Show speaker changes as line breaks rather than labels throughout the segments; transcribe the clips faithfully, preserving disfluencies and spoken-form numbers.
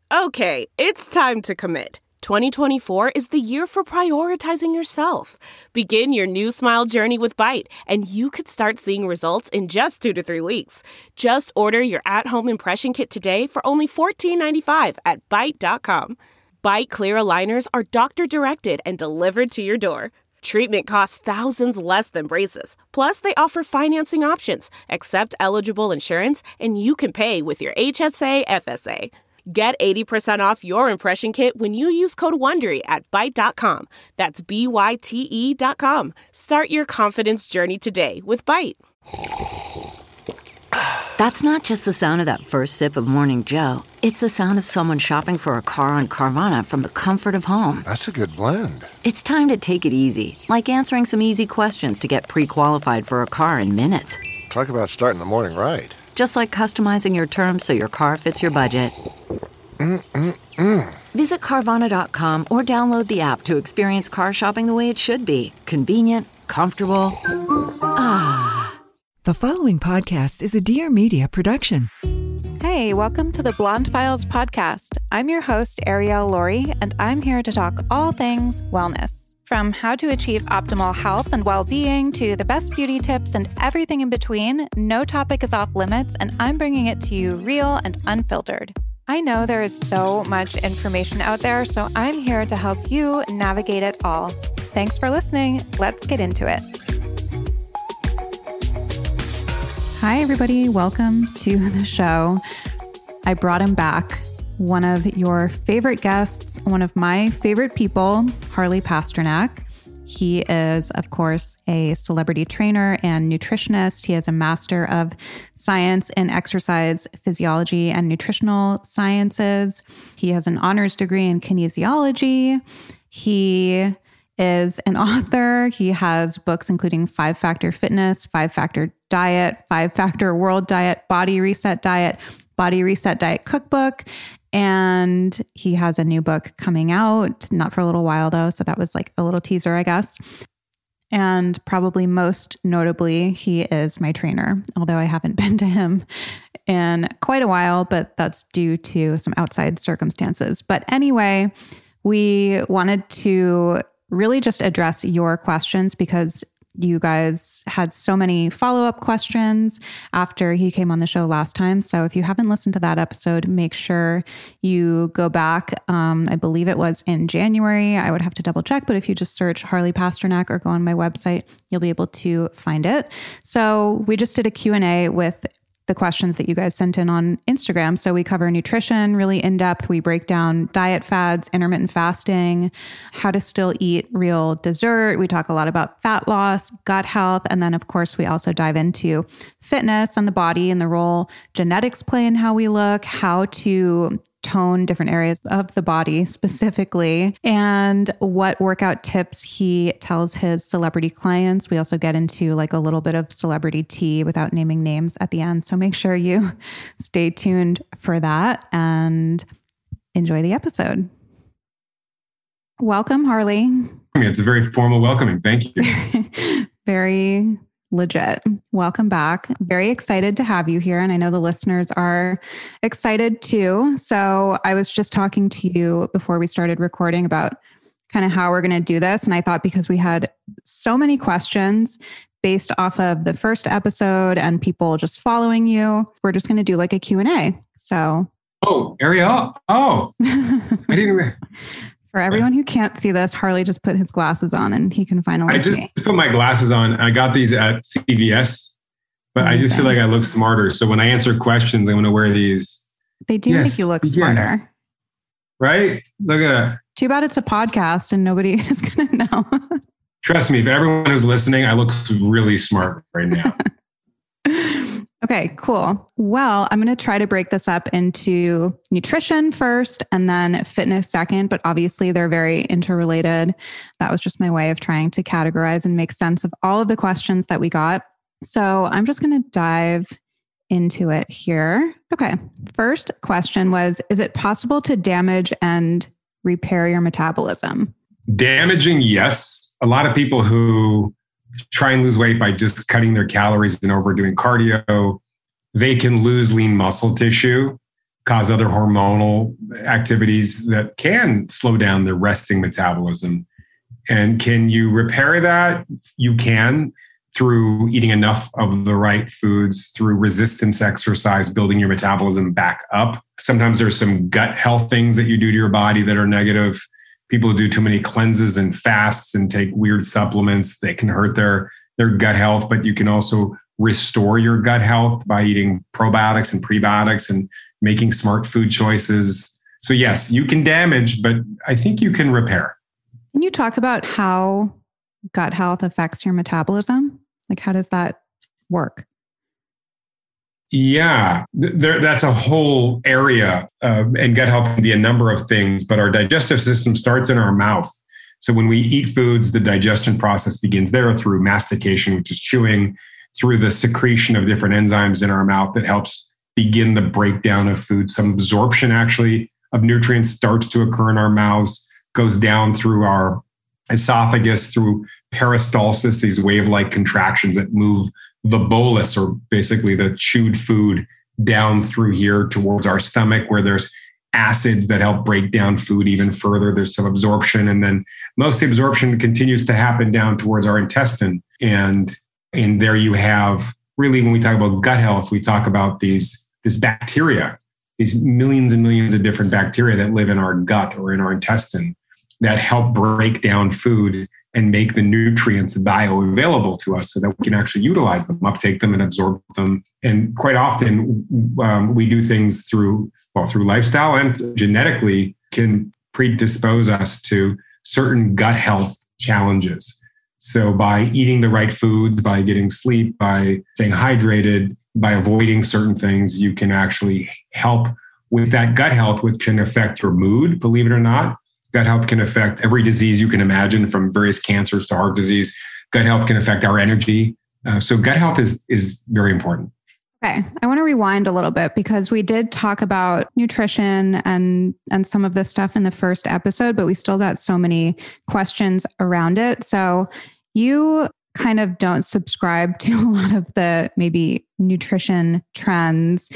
Okay, it's time to commit. twenty twenty-four is the year for prioritizing yourself. Begin your new smile journey with Byte, and you could start seeing results in just two to three weeks. Just order your at-home impression kit today for only fourteen ninety-five at byte dot com. Byte clear aligners are doctor-directed and delivered to your door. Treatment costs thousands less than braces. Plus, they offer financing options, accept eligible insurance, and you can pay with your H S A F S A. Get eighty percent off your impression kit when you use code WONDERY at byte dot com. That's B Y T E dot com. Start your confidence journey today with Byte.
That's not just the sound of that first sip of Morning Joe. It's the sound of someone shopping for a car on Carvana from the comfort of home.
That's a good blend.
It's time to take it easy, like answering some easy questions to get pre-qualified for a car in minutes.
Talk about starting the morning right.
Just like customizing your terms so your car fits your budget.
Mm-mm-mm.
Visit Carvana dot com or download the app to experience car shopping the way it should be. Convenient, comfortable. Ah.
The following podcast is a Dear Media production.
Hey, welcome to the Blonde Files podcast. I'm your host, Arielle Laurie, and I'm here to talk all things wellness. From how to achieve optimal health and well-being to the best beauty tips and everything in between, no topic is off limits, and I'm bringing it to you real and unfiltered. I know there is so much information out there, so I'm here to help you navigate it all. Thanks for listening. Let's get into it. Hi, everybody. Welcome to the show. I brought him back. One of your favorite guests, one of my favorite people, Harley Pasternak. He is, of course, a celebrity trainer and nutritionist. He has a Master of Science in Exercise Physiology and Nutritional Sciences. He has an honors degree in kinesiology. He is an author. He has books including Five Factor Fitness, Five Factor Diet, Five Factor World Diet, Body Reset Diet, Body Reset Diet Cookbook. And he has a new book coming out, not for a little while though. So that was like a little teaser, I guess. And probably most notably, he is my trainer, although I haven't been to him in quite a while, but that's due to some outside circumstances. But anyway, we wanted to really just address your questions because you guys had so many follow-up questions after he came on the show last time. So if you haven't listened to that episode, make sure you go back. Um, I believe it was in January. I would have to double check, but if you just search Harley Pasternak or go on my website, you'll be able to find it. So we just did a Q and A with the questions that you guys sent in on Instagram. So we cover nutrition really in depth. We break down diet fads, intermittent fasting, how to still eat real dessert. We talk a lot about fat loss, gut health. And then of course, we also dive into fitness and the body and the role genetics play in how we look, how to tone different areas of the body specifically, and what workout tips he tells his celebrity clients. We also get into like a little bit of celebrity tea without naming names at the end. So make sure you stay tuned for that and enjoy the episode. Welcome, Harley.
It's a very formal welcoming. Thank you.
Very legit. Welcome back. Very excited to have you here. And I know the listeners are excited too. So I was just talking to you before we started recording about kind of how we're going to do this. And I thought because we had so many questions based off of the first episode and people just following you, we're just going to do like a Q and A. So.
Oh, Arielle. Oh, I didn't.
For everyone who can't see this, Harley just put his glasses on and he can finally
I just
see.
put my glasses on. I got these at C V S, but Amazing. I just feel like I look smarter. So when I answer questions, I'm going to wear these.
They do yes, make you look smarter.
Yeah. Right? Look at that.
Too bad it's a podcast and nobody is going to know.
Trust me, if everyone who's listening, I look really smart right now.
Okay, cool. Well, I'm going to try to break this up into nutrition first and then fitness second, but obviously they're very interrelated. That was just my way of trying to categorize and make sense of all of the questions that we got. So I'm just going to dive into it here. Okay. First question was, is it possible to damage and repair your metabolism?
Damaging, yes. A lot of people who try and lose weight by just cutting their calories and overdoing cardio, they can lose lean muscle tissue cause other hormonal activities that can slow down the resting metabolism. And can you repair that? You can, through eating enough of the right foods, through resistance exercise, building your metabolism back up. Sometimes there's some gut health things that you do to your body that are negative. People who do too many cleanses and fasts and take weird supplements, they can hurt their, their gut health, but you can also restore your gut health by eating probiotics and prebiotics and making smart food choices. So yes, you can damage, but I think you can repair.
Can you talk about how gut health affects your metabolism? Like, how does that work?
Yeah, there, that's a whole area. Uh, and gut health can be a number of things, but our digestive system starts in our mouth. So when we eat foods, the digestion process begins there through mastication, which is chewing, through the secretion of different enzymes in our mouth that helps begin the breakdown of food. Some absorption actually of nutrients starts to occur in our mouths, goes down through our esophagus, through peristalsis, these wave-like contractions that move the bolus, or basically the chewed food, down through here towards our stomach, where there's acids that help break down food even further. There's some absorption, and then most absorption continues to happen down towards our intestine. And, and there you have, really, when we talk about gut health, we talk about these this bacteria, these millions and millions of different bacteria that live in our gut or in our intestine that help break down food and make the nutrients bioavailable to us so that we can actually utilize them, uptake them, and absorb them. And quite often, um, we do things through, well, through lifestyle and genetically can predispose us to certain gut health challenges. So by eating the right foods, by getting sleep, by staying hydrated, by avoiding certain things, you can actually help with that gut health, which can affect your mood, believe it or not. Gut health can affect every disease you can imagine, from various cancers to heart disease. Gut health can affect our energy. Uh, so gut health is, is very important.
Okay. I want to rewind a little bit, because we did talk about nutrition and, and some of this stuff in the first episode, but we still got so many questions around it. So you kind of don't subscribe to a lot of the maybe nutrition trends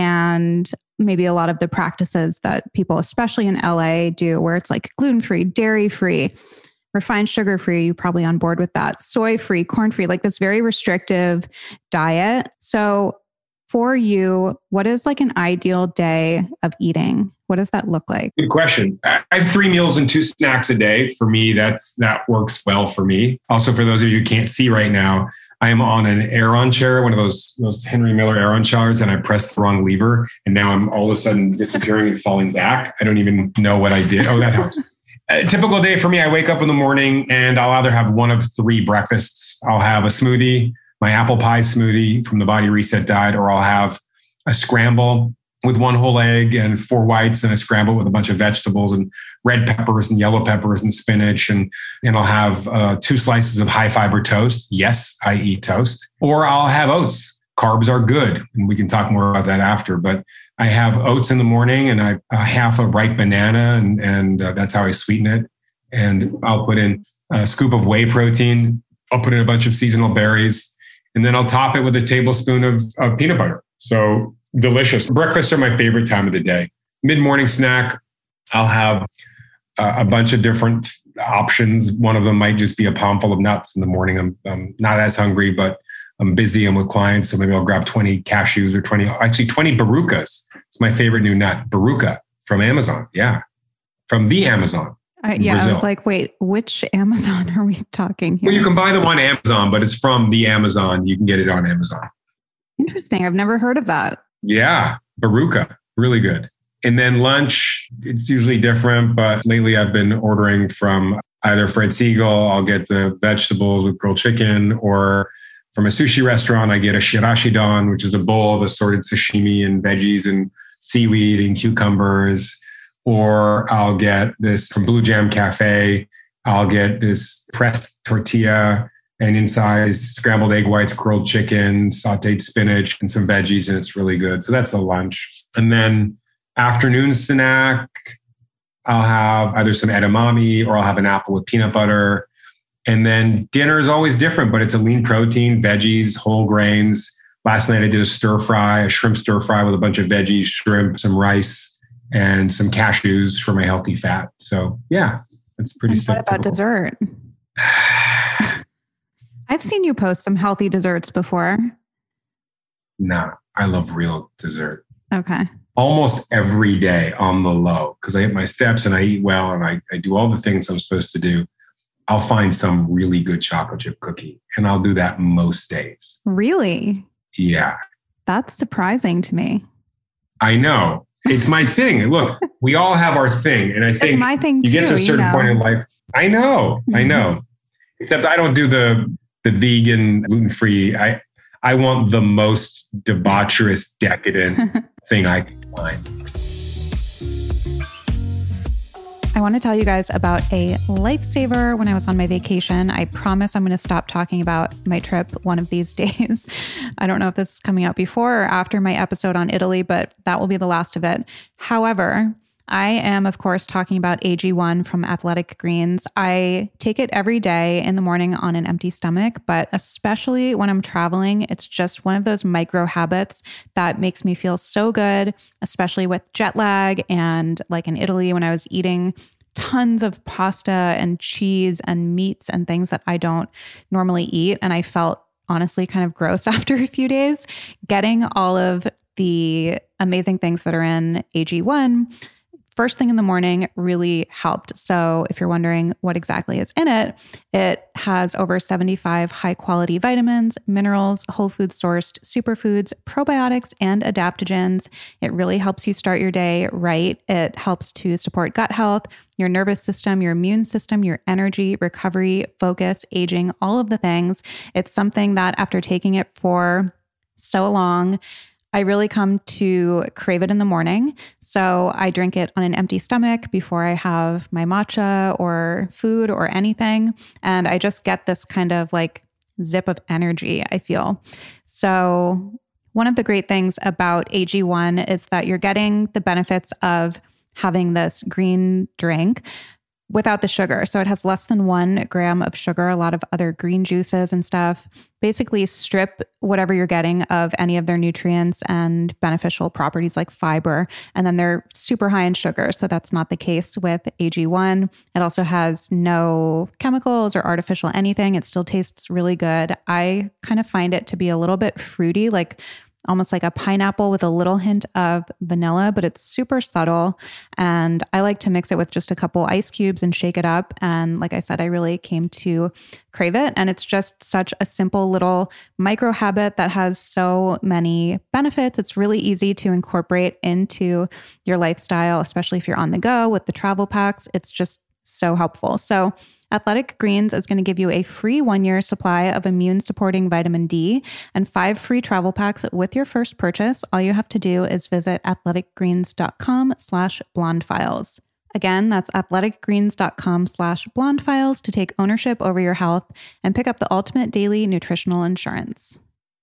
and maybe a lot of the practices that people, especially in L A, do, where it's like gluten-free, dairy-free, refined sugar-free. You're probably on board with that. Soy-free, corn-free, like this very restrictive diet. So for you, what is like an ideal day of eating? What does that look like?
Good question. I have three meals and two snacks a day. For me, that's that works well for me. Also, for those of you who can't see right now, I am on an Aeron chair, one of those, those Henry Miller Aeron chairs, and I pressed the wrong lever. And now I'm all of a sudden disappearing and falling back. I don't even know what I did. Oh, that helps. A typical day for me, I wake up in the morning and I'll either have one of three breakfasts. I'll have a smoothie, my apple pie smoothie from the Body Reset diet, or I'll have a scramble with one whole egg and four whites, and a scramble with a bunch of vegetables and red peppers and yellow peppers and spinach. And then I'll have uh, two slices of high fiber toast. Yes, I eat toast. Or I'll have oats. Carbs are good. And we can talk more about that after. But I have oats in the morning, and I uh, half a ripe banana, and, and uh, that's how I sweeten it. And I'll put in a scoop of whey protein. I'll put in a bunch of seasonal berries. And then I'll top it with a tablespoon of, of peanut butter. So delicious. Breakfasts are my favorite time of the day. Mid-morning snack, I'll have a, a bunch of different options. One of them might just be a palm full of nuts in the morning. I'm, I'm not as hungry, but I'm busy. I'm with clients. So maybe I'll grab twenty cashews or twenty, actually twenty barukas. It's my favorite new nut, baruka from Amazon. Yeah. From the Amazon.
Uh, yeah. Brazil. I was like, wait, which Amazon are we talking here?
Well, you can buy them on Amazon, but it's from the Amazon. You can get it on Amazon.
Interesting. I've never heard of that.
Yeah, baruka, really good. And then lunch, it's usually different, but lately I've been ordering from either Fred Segal, I'll get the vegetables with grilled chicken, or from a sushi restaurant, I get a shirashi don, which is a bowl of assorted sashimi and veggies and seaweed and cucumbers. Or I'll get this from Blue Jam Cafe, I'll get this pressed tortilla, and inside is scrambled egg whites, grilled chicken, sauteed spinach, and some veggies, and it's really good. So that's the lunch. And then afternoon snack, I'll have either some edamame, or I'll have an apple with peanut butter. And then dinner is always different, but it's a lean protein, veggies, whole grains, Last night I did a stir fry, a shrimp stir fry with a bunch of veggies, shrimp, some rice, and some cashews for my healthy fat. So yeah, it's pretty
simple. What about dessert? I've seen you post some healthy desserts before.
Nah, I love real dessert.
Okay.
Almost every day on the low, because I hit my steps and I eat well and I, I do all the things I'm supposed to do. I'll find some really good chocolate chip cookie and I'll do that most days.
Really?
Yeah.
That's surprising to me.
I know. It's my thing. Look, we all have our thing. And I think
it's my thing
you
too,
get to a certain
you know?
point in life. I know. I know. Except I don't do the the vegan, gluten-free. I I want the most debaucherous, decadent thing I can find.
I want to tell you guys about a lifesaver when I was on my vacation. I promise I'm going to stop talking about my trip one of these days. I don't know if this is coming out before or after my episode on Italy, but that will be the last of it. However, I am, of course, talking about A G one from Athletic Greens. I take it every day in the morning on an empty stomach, but especially when I'm traveling, it's just one of those micro habits that makes me feel so good, especially with jet lag. And like in Italy, when I was eating tons of pasta and cheese and meats and things that I don't normally eat, and I felt honestly kind of gross after a few days, getting all of the amazing things that are in A G one first thing in the morning really helped. So if you're wondering what exactly is in it, it has over seventy-five high quality vitamins, minerals, whole food sourced superfoods, probiotics, and adaptogens. It really helps you start your day right. It helps to support gut health, your nervous system, your immune system, your energy, recovery, focus, aging, all of the things. It's something that after taking it for so long, I really come to crave it in the morning. So I drink it on an empty stomach before I have my matcha or food or anything. And I just get this kind of like zip of energy, I feel. So one of the great things about A G one is that you're getting the benefits of having this green drink without the sugar. So it has less than one gram of sugar. A lot of other green juices and stuff basically strip whatever you're getting of any of their nutrients and beneficial properties like fiber. And then they're super high in sugar. So that's not the case with A G one. It also has no chemicals or artificial anything. It still tastes really good. I kind of find it to be a little bit fruity, like almost like a pineapple with a little hint of vanilla, but it's super subtle. And I like to mix it with just a couple ice cubes and shake it up. And like I said, I really came to crave it. And it's just such a simple little micro habit that has so many benefits. It's really easy to incorporate into your lifestyle, especially if you're on the go with the travel packs. It's just so helpful. So Athletic Greens is going to give you a free one-year supply of immune-supporting vitamin D and five free travel packs with your first purchase. All you have to do is visit athleticgreens.com slash blondefiles. Again, that's athleticgreens.com slash blondefiles to take ownership over your health and pick up the ultimate daily nutritional insurance.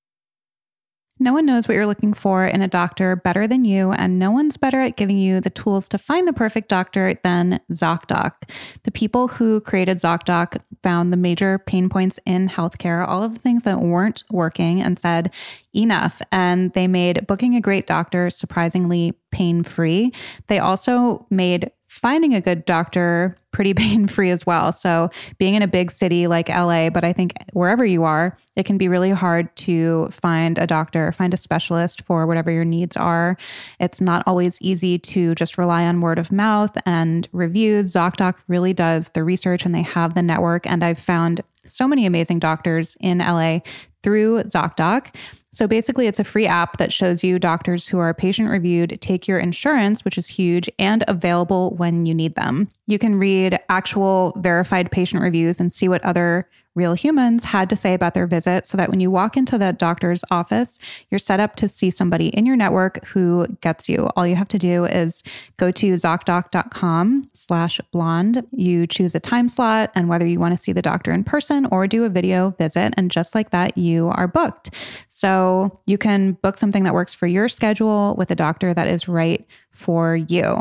No one knows what you're looking for in a doctor better than you, and no one's better at giving you the tools to find the perfect doctor than ZocDoc. The people who created ZocDoc found the major pain points in healthcare, all of the things that weren't working, and said, enough. And they made booking a great doctor surprisingly pain-free. They also made finding a good doctor pretty pain-free as well. So being in a big city like L A, but I think wherever you are, it can be really hard to find a doctor, find a specialist for whatever your needs are. It's not always easy to just rely on word of mouth and reviews. ZocDoc really does the research and they have the network. And I've found so many amazing doctors in L A through ZocDoc. So basically, it's a free app that shows you doctors who are patient reviewed, take your insurance, which is huge, and available when you need them. You can read actual verified patient reviews and see what other real humans had to say about their visit so that when you walk into that doctor's office, you're set up to see somebody in your network who gets you. All you have to do is go to ZocDoc.com slash blonde. You choose a time slot and whether you want to see the doctor in person or do a video visit. And just like that, you are booked. So you can book something that works for your schedule with a doctor that is right for you.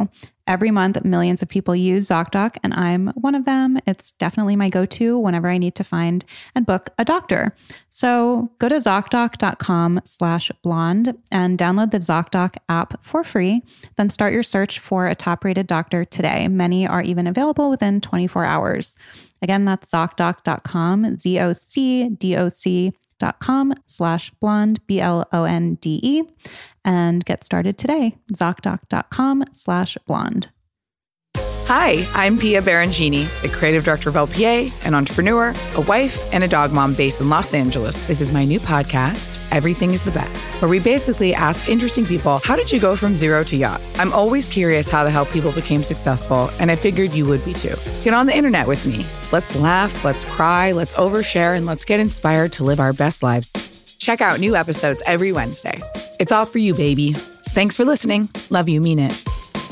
Every month, millions of people use ZocDoc, and I'm one of them. It's definitely my go-to whenever I need to find and book a doctor. So go to ZocDoc.com slash blonde and download the ZocDoc app for free. Then start your search for a top-rated doctor today. Many are even available within twenty-four hours. Again, that's ZocDoc.com, Z O C D O C dot com slash blonde, B L O N D E, and get started today. ZocDoc.com slash blonde.
Hi, I'm Pia Barangini, the creative director of L P A, an entrepreneur, a wife, and a dog mom based in Los Angeles. This is my new podcast, Everything is the Best, where we basically ask interesting people, how did you go from zero to yacht? I'm always curious how the hell people became successful, and I figured you would be too. Get on the internet with me. Let's laugh, let's cry, let's overshare, and let's get inspired to live our best lives. Check out new episodes every Wednesday. It's all for you, baby. Thanks for listening. Love you, mean it.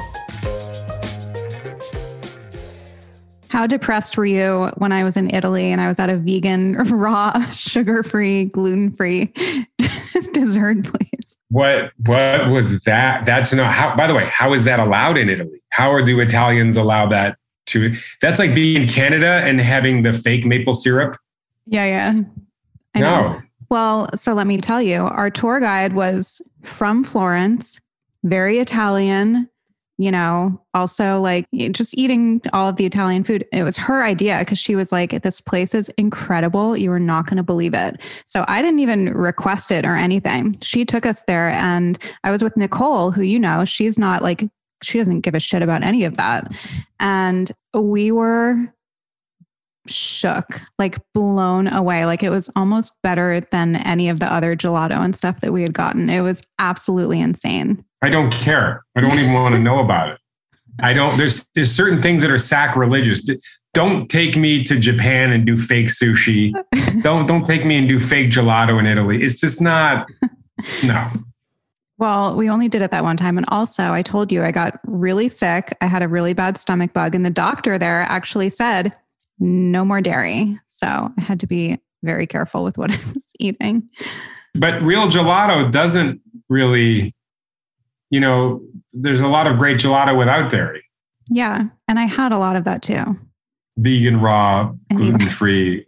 How depressed were you when I was in Italy and I was at a vegan, raw, sugar-free, gluten-free dessert place?
What what was that? That's not how, by the way, how is that allowed in Italy? How are do Italians allow that to? That's like being in Canada and having the fake maple syrup.
Yeah, yeah. I
no.
know. Well, so let me tell you, our tour guide was from Florence, very Italian, you know, also like just eating all of the Italian food. It was her idea because she was like, this place is incredible. You are not going to believe it. So I didn't even request it or anything. She took us there and I was with Nicole, who, you know, she's not like, she doesn't give a shit about any of that. And we were shook, like blown away. Like it was almost better than any of the other gelato and stuff that we had gotten. It was absolutely insane.
I don't care. I don't even want to know about it. I don't, there's, there's certain things that are sacrilegious. Don't take me to Japan and do fake sushi. Don't, don't take me and do fake gelato in Italy. It's just not, no.
Well, we only did it that one time. And also I told you I got really sick. I had a really bad stomach bug and the doctor there actually said, no more dairy. So I had to be very careful with what I was eating.
But real gelato doesn't really, you know, there's a lot of great gelato without dairy.
Yeah. And I had a lot of that too.
Vegan, raw, gluten-free,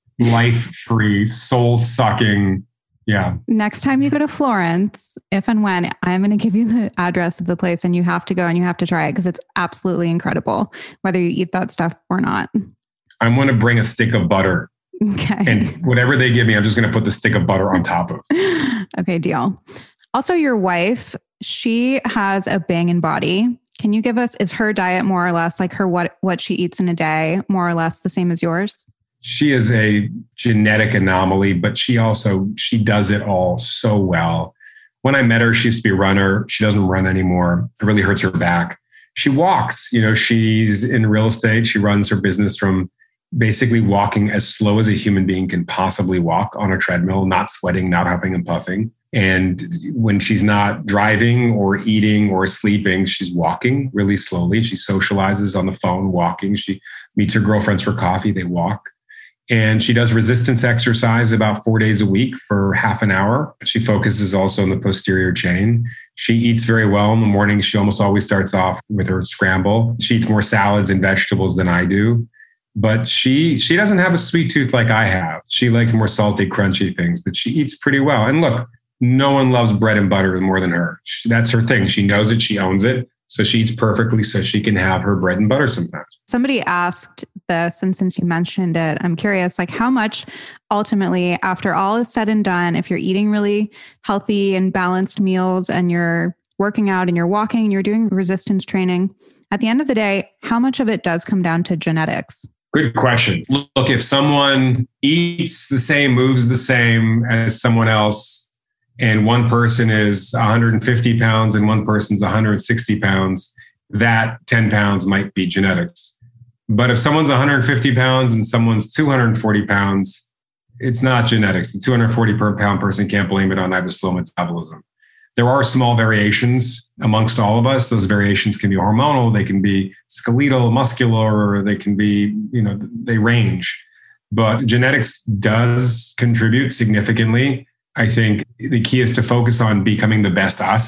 life-free, soul-sucking. Yeah.
Next time you go to Florence, if and when, I'm going to give you the address of the place and you have to go and you have to try it because it's absolutely incredible, whether you eat that stuff or not.
I'm going to bring a stick of butter.
Okay.
And whatever they give me, I'm just going to put the stick of butter on top of.
Okay, deal. Also, your wife, she has a banging body. Can you give us, is her diet more or less like her, what, what she eats in a day, more or less the same as yours?
She is a genetic anomaly, but she also, she does it all so well. When I met her, she used to be a runner. She doesn't run anymore. It really hurts her back. She walks, you know, she's in real estate. She runs her business from basically walking as slow as a human being can possibly walk on a treadmill, not sweating, not huffing and puffing. And when she's not driving or eating or sleeping, she's walking really slowly. She socializes on the phone, walking. She meets her girlfriends for coffee. They walk. And she does resistance exercise about four days a week for half an hour. She focuses also on the posterior chain. She eats very well in the morning. She almost always starts off with her scramble. She eats more salads and vegetables than I do. But she she doesn't have a sweet tooth like I have. She likes more salty, crunchy things, but she eats pretty well. And look, no one loves bread and butter more than her. She, that's her thing. She knows it. She owns it. So she eats perfectly so she can have her bread and butter sometimes.
Somebody asked this, and since you mentioned it, I'm curious, like how much ultimately, after all is said and done, if you're eating really healthy and balanced meals and you're working out and you're walking and you're doing resistance training, at the end of the day, how much of it does come down to genetics?
Good question. Look, if someone eats the same, moves the same as someone else, and one person is one hundred fifty pounds and one person's one hundred sixty pounds, that ten pounds might be genetics. But if someone's one hundred fifty pounds and someone's two hundred forty pounds, it's not genetics. The two hundred forty pound person can't blame it on either slow metabolism. There are small variations amongst all of us. Those variations can be hormonal, they can be skeletal, muscular, or they can be, you know, they range. But genetics does contribute significantly. I think the key is to focus on becoming the best us,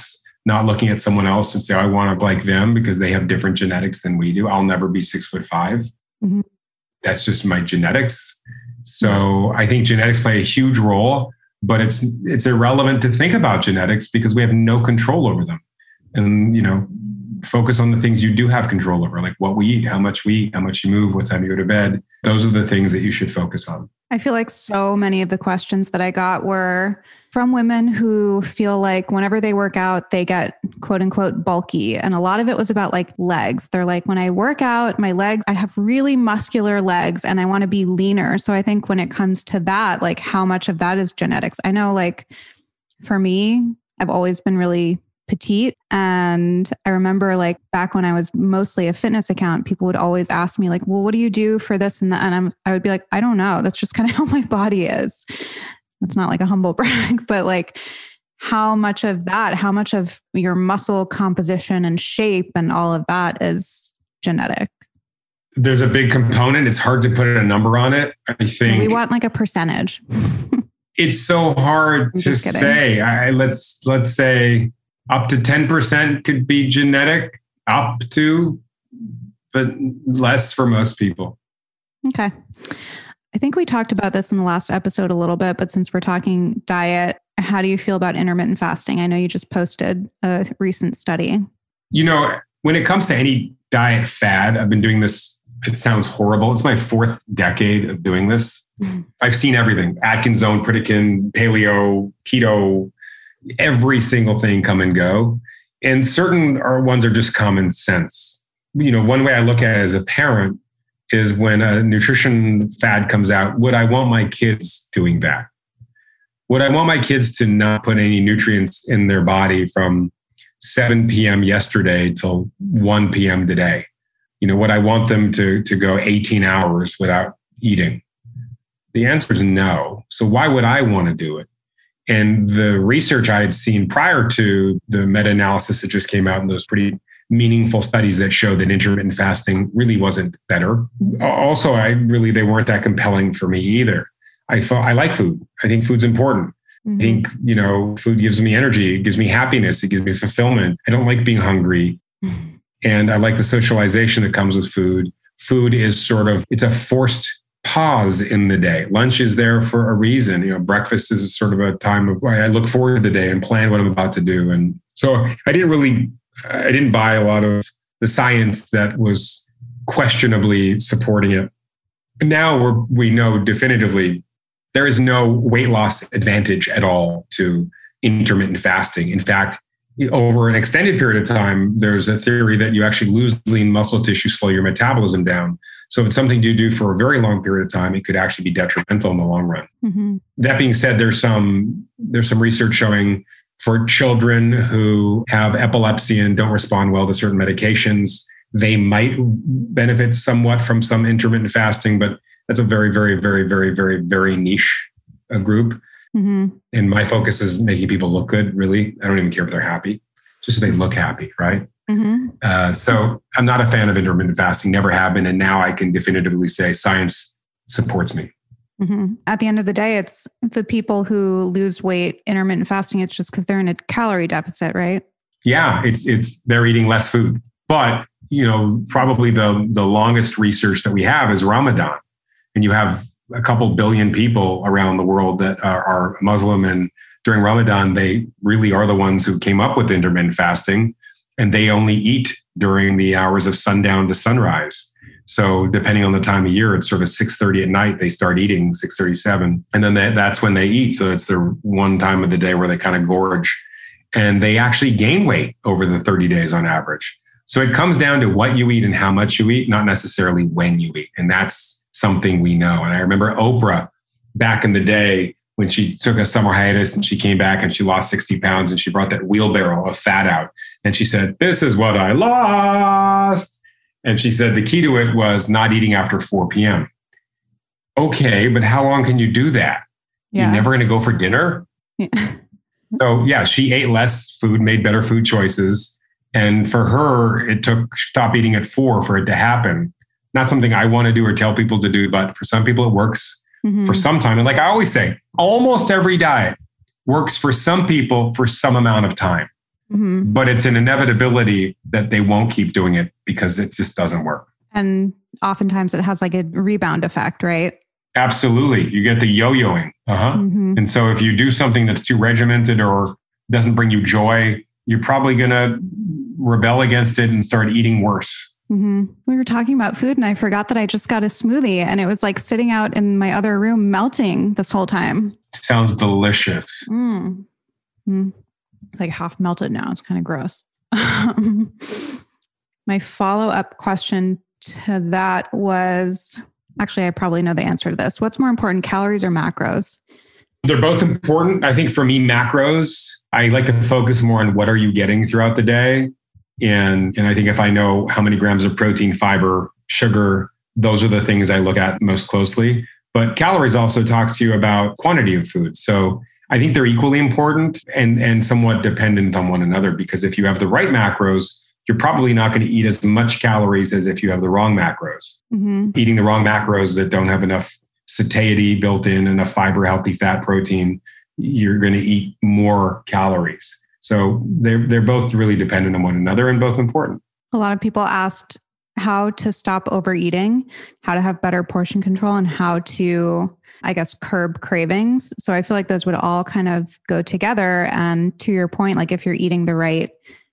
not looking at someone else and say, I want to be like them because they have different genetics than we do. I'll never be six foot five. Mm-hmm. That's just my genetics. So I think genetics play a huge role, but it's it's irrelevant to think about genetics because we have no control over them. And, you know, focus on the things you do have control over, like what we eat, how much we eat, how much you move, what time you go to bed. Those are the things that you should focus on.
I feel like so many of the questions that I got were from women who feel like whenever they work out, they get quote unquote bulky. And a lot of it was about like legs. They're like, when I work out, my legs, I have really muscular legs and I want to be leaner. So I think when it comes to that, like how much of that is genetics? I know like for me, I've always been really petite. And I remember like back when I was mostly a fitness account, people would always ask me like, well, what do you do for this and that? And I'm, I would be like, I don't know. That's just kind of how my body is. That's not like a humble brag, but like how much of that, how much of your muscle composition and shape and all of that is genetic?
There's a big component. It's hard to put a number on it. I think
we want like a percentage.
It's so hard to say. I, let's, let's say, up to ten percent could be genetic, up to, but less for most people.
Okay. I think we talked about this in the last episode a little bit, but since we're talking diet, how do you feel about intermittent fasting? I know you just posted a recent study.
You know, when it comes to any diet fad, I've been doing this, it sounds horrible. It's my fourth decade of doing this. Mm-hmm. I've seen everything. Atkins, Zone, Pritikin, paleo, keto, every single thing come and go. And certain are ones are just common sense. You know, one way I look at it as a parent is when a nutrition fad comes out, would I want my kids doing that? Would I want my kids to not put any nutrients in their body from seven p.m. yesterday till one p.m. today? You know, would I want them to, to go eighteen hours without eating? The answer is no. So why would I want to do it? And the research I had seen prior to the meta-analysis that just came out in those pretty meaningful studies that showed that intermittent fasting really wasn't better. Also, I really, they weren't that compelling for me either. I thought I like food. I think food's important. Mm-hmm. I think, you know, food gives me energy. It gives me happiness. It gives me fulfillment. I don't like being hungry. Mm-hmm. And I like the socialization that comes with food. Food is sort of, it's a forced pause in the day. Lunch is there for a reason. You know, breakfast is sort of a time of, I look forward to the day and plan what I'm about to do. And so I didn't really, I didn't buy a lot of the science that was questionably supporting it. Now we're, we know definitively there is no weight loss advantage at all to intermittent fasting. In fact, over an extended period of time, there's a theory that you actually lose lean muscle tissue, slow your metabolism down. So if it's something you do for a very long period of time, it could actually be detrimental in the long run. Mm-hmm. That being said, there's some there's some research showing for children who have epilepsy and don't respond well to certain medications, they might benefit somewhat from some intermittent fasting, but that's a very, very, very, very, very, very niche uh, group. Mm-hmm. And my focus is making people look good, really. I don't even care if they're happy, just so they look happy, right? Mm-hmm. Uh, so I'm not a fan of intermittent fasting, never have been. And now I can definitively say science supports me.
Mm-hmm. At the end of the day, it's the people who lose weight, intermittent fasting, it's just because they're in a calorie deficit, right?
Yeah, it's it's they're eating less food. But, you know, probably the, the longest research that we have is Ramadan. And you have a couple billion people around the world that are, are Muslim. And during Ramadan, they really are the ones who came up with intermittent fasting. And they only eat during the hours of sundown to sunrise. So depending on the time of year, it's sort of six thirty at night, they start eating, six thirty-seven. And then they, that's when they eat. So it's their one time of the day where they kind of gorge. And they actually gain weight over the thirty days on average. So it comes down to what you eat and how much you eat, not necessarily when you eat. And that's something we know. And I remember Oprah back in the day when she took a summer hiatus and she came back and she lost sixty pounds and she brought that wheelbarrow of fat out. And she said, "This is what I lost." And she said the key to it was not eating after four p.m. Okay, but how long can you do that? Yeah. You're never going to go for dinner? Yeah. So yeah, she ate less food, made better food choices. And for her, it took stop eating at four for it to happen. Not something I want to do or tell people to do, but for some people it works mm-hmm. for some time. And like I always say, almost every diet works for some people for some amount of time.
Mm-hmm.
But it's an inevitability that they won't keep doing it because it just doesn't work.
And oftentimes it has like a rebound effect, right?
Absolutely. You get the yo-yoing. Uh-huh.
Mm-hmm.
And so if you do something that's too regimented or doesn't bring you joy, you're probably going to rebel against it and start eating worse.
Mm-hmm. We were talking about food and I forgot that I just got a smoothie and it was like sitting out in my other room melting this whole time.
Sounds delicious.
Mm. Mm. It's like half melted now. It's kind of gross. My follow-up question to that was, actually, I probably know the answer to this. What's more important, calories or macros?
They're both important. I think for me, macros, I like to focus more on what are you getting throughout the day. And, and I think if I know how many grams of protein, fiber, sugar, those are the things I look at most closely. But calories also talks to you about quantity of food. So I think they're equally important and, and somewhat dependent on one another, because if you have the right macros, you're probably not going to eat as much calories as if you have the wrong macros. Mm-hmm. Eating the wrong macros that don't have enough satiety built in, enough fiber, healthy fat, protein, you're going to eat more calories. So they're, they're both really dependent on one another and both important.
A lot of people asked how to stop overeating, how to have better portion control, and how to, I guess, curb cravings. So I feel like those would all kind of go together. And to your point, like if you're eating the right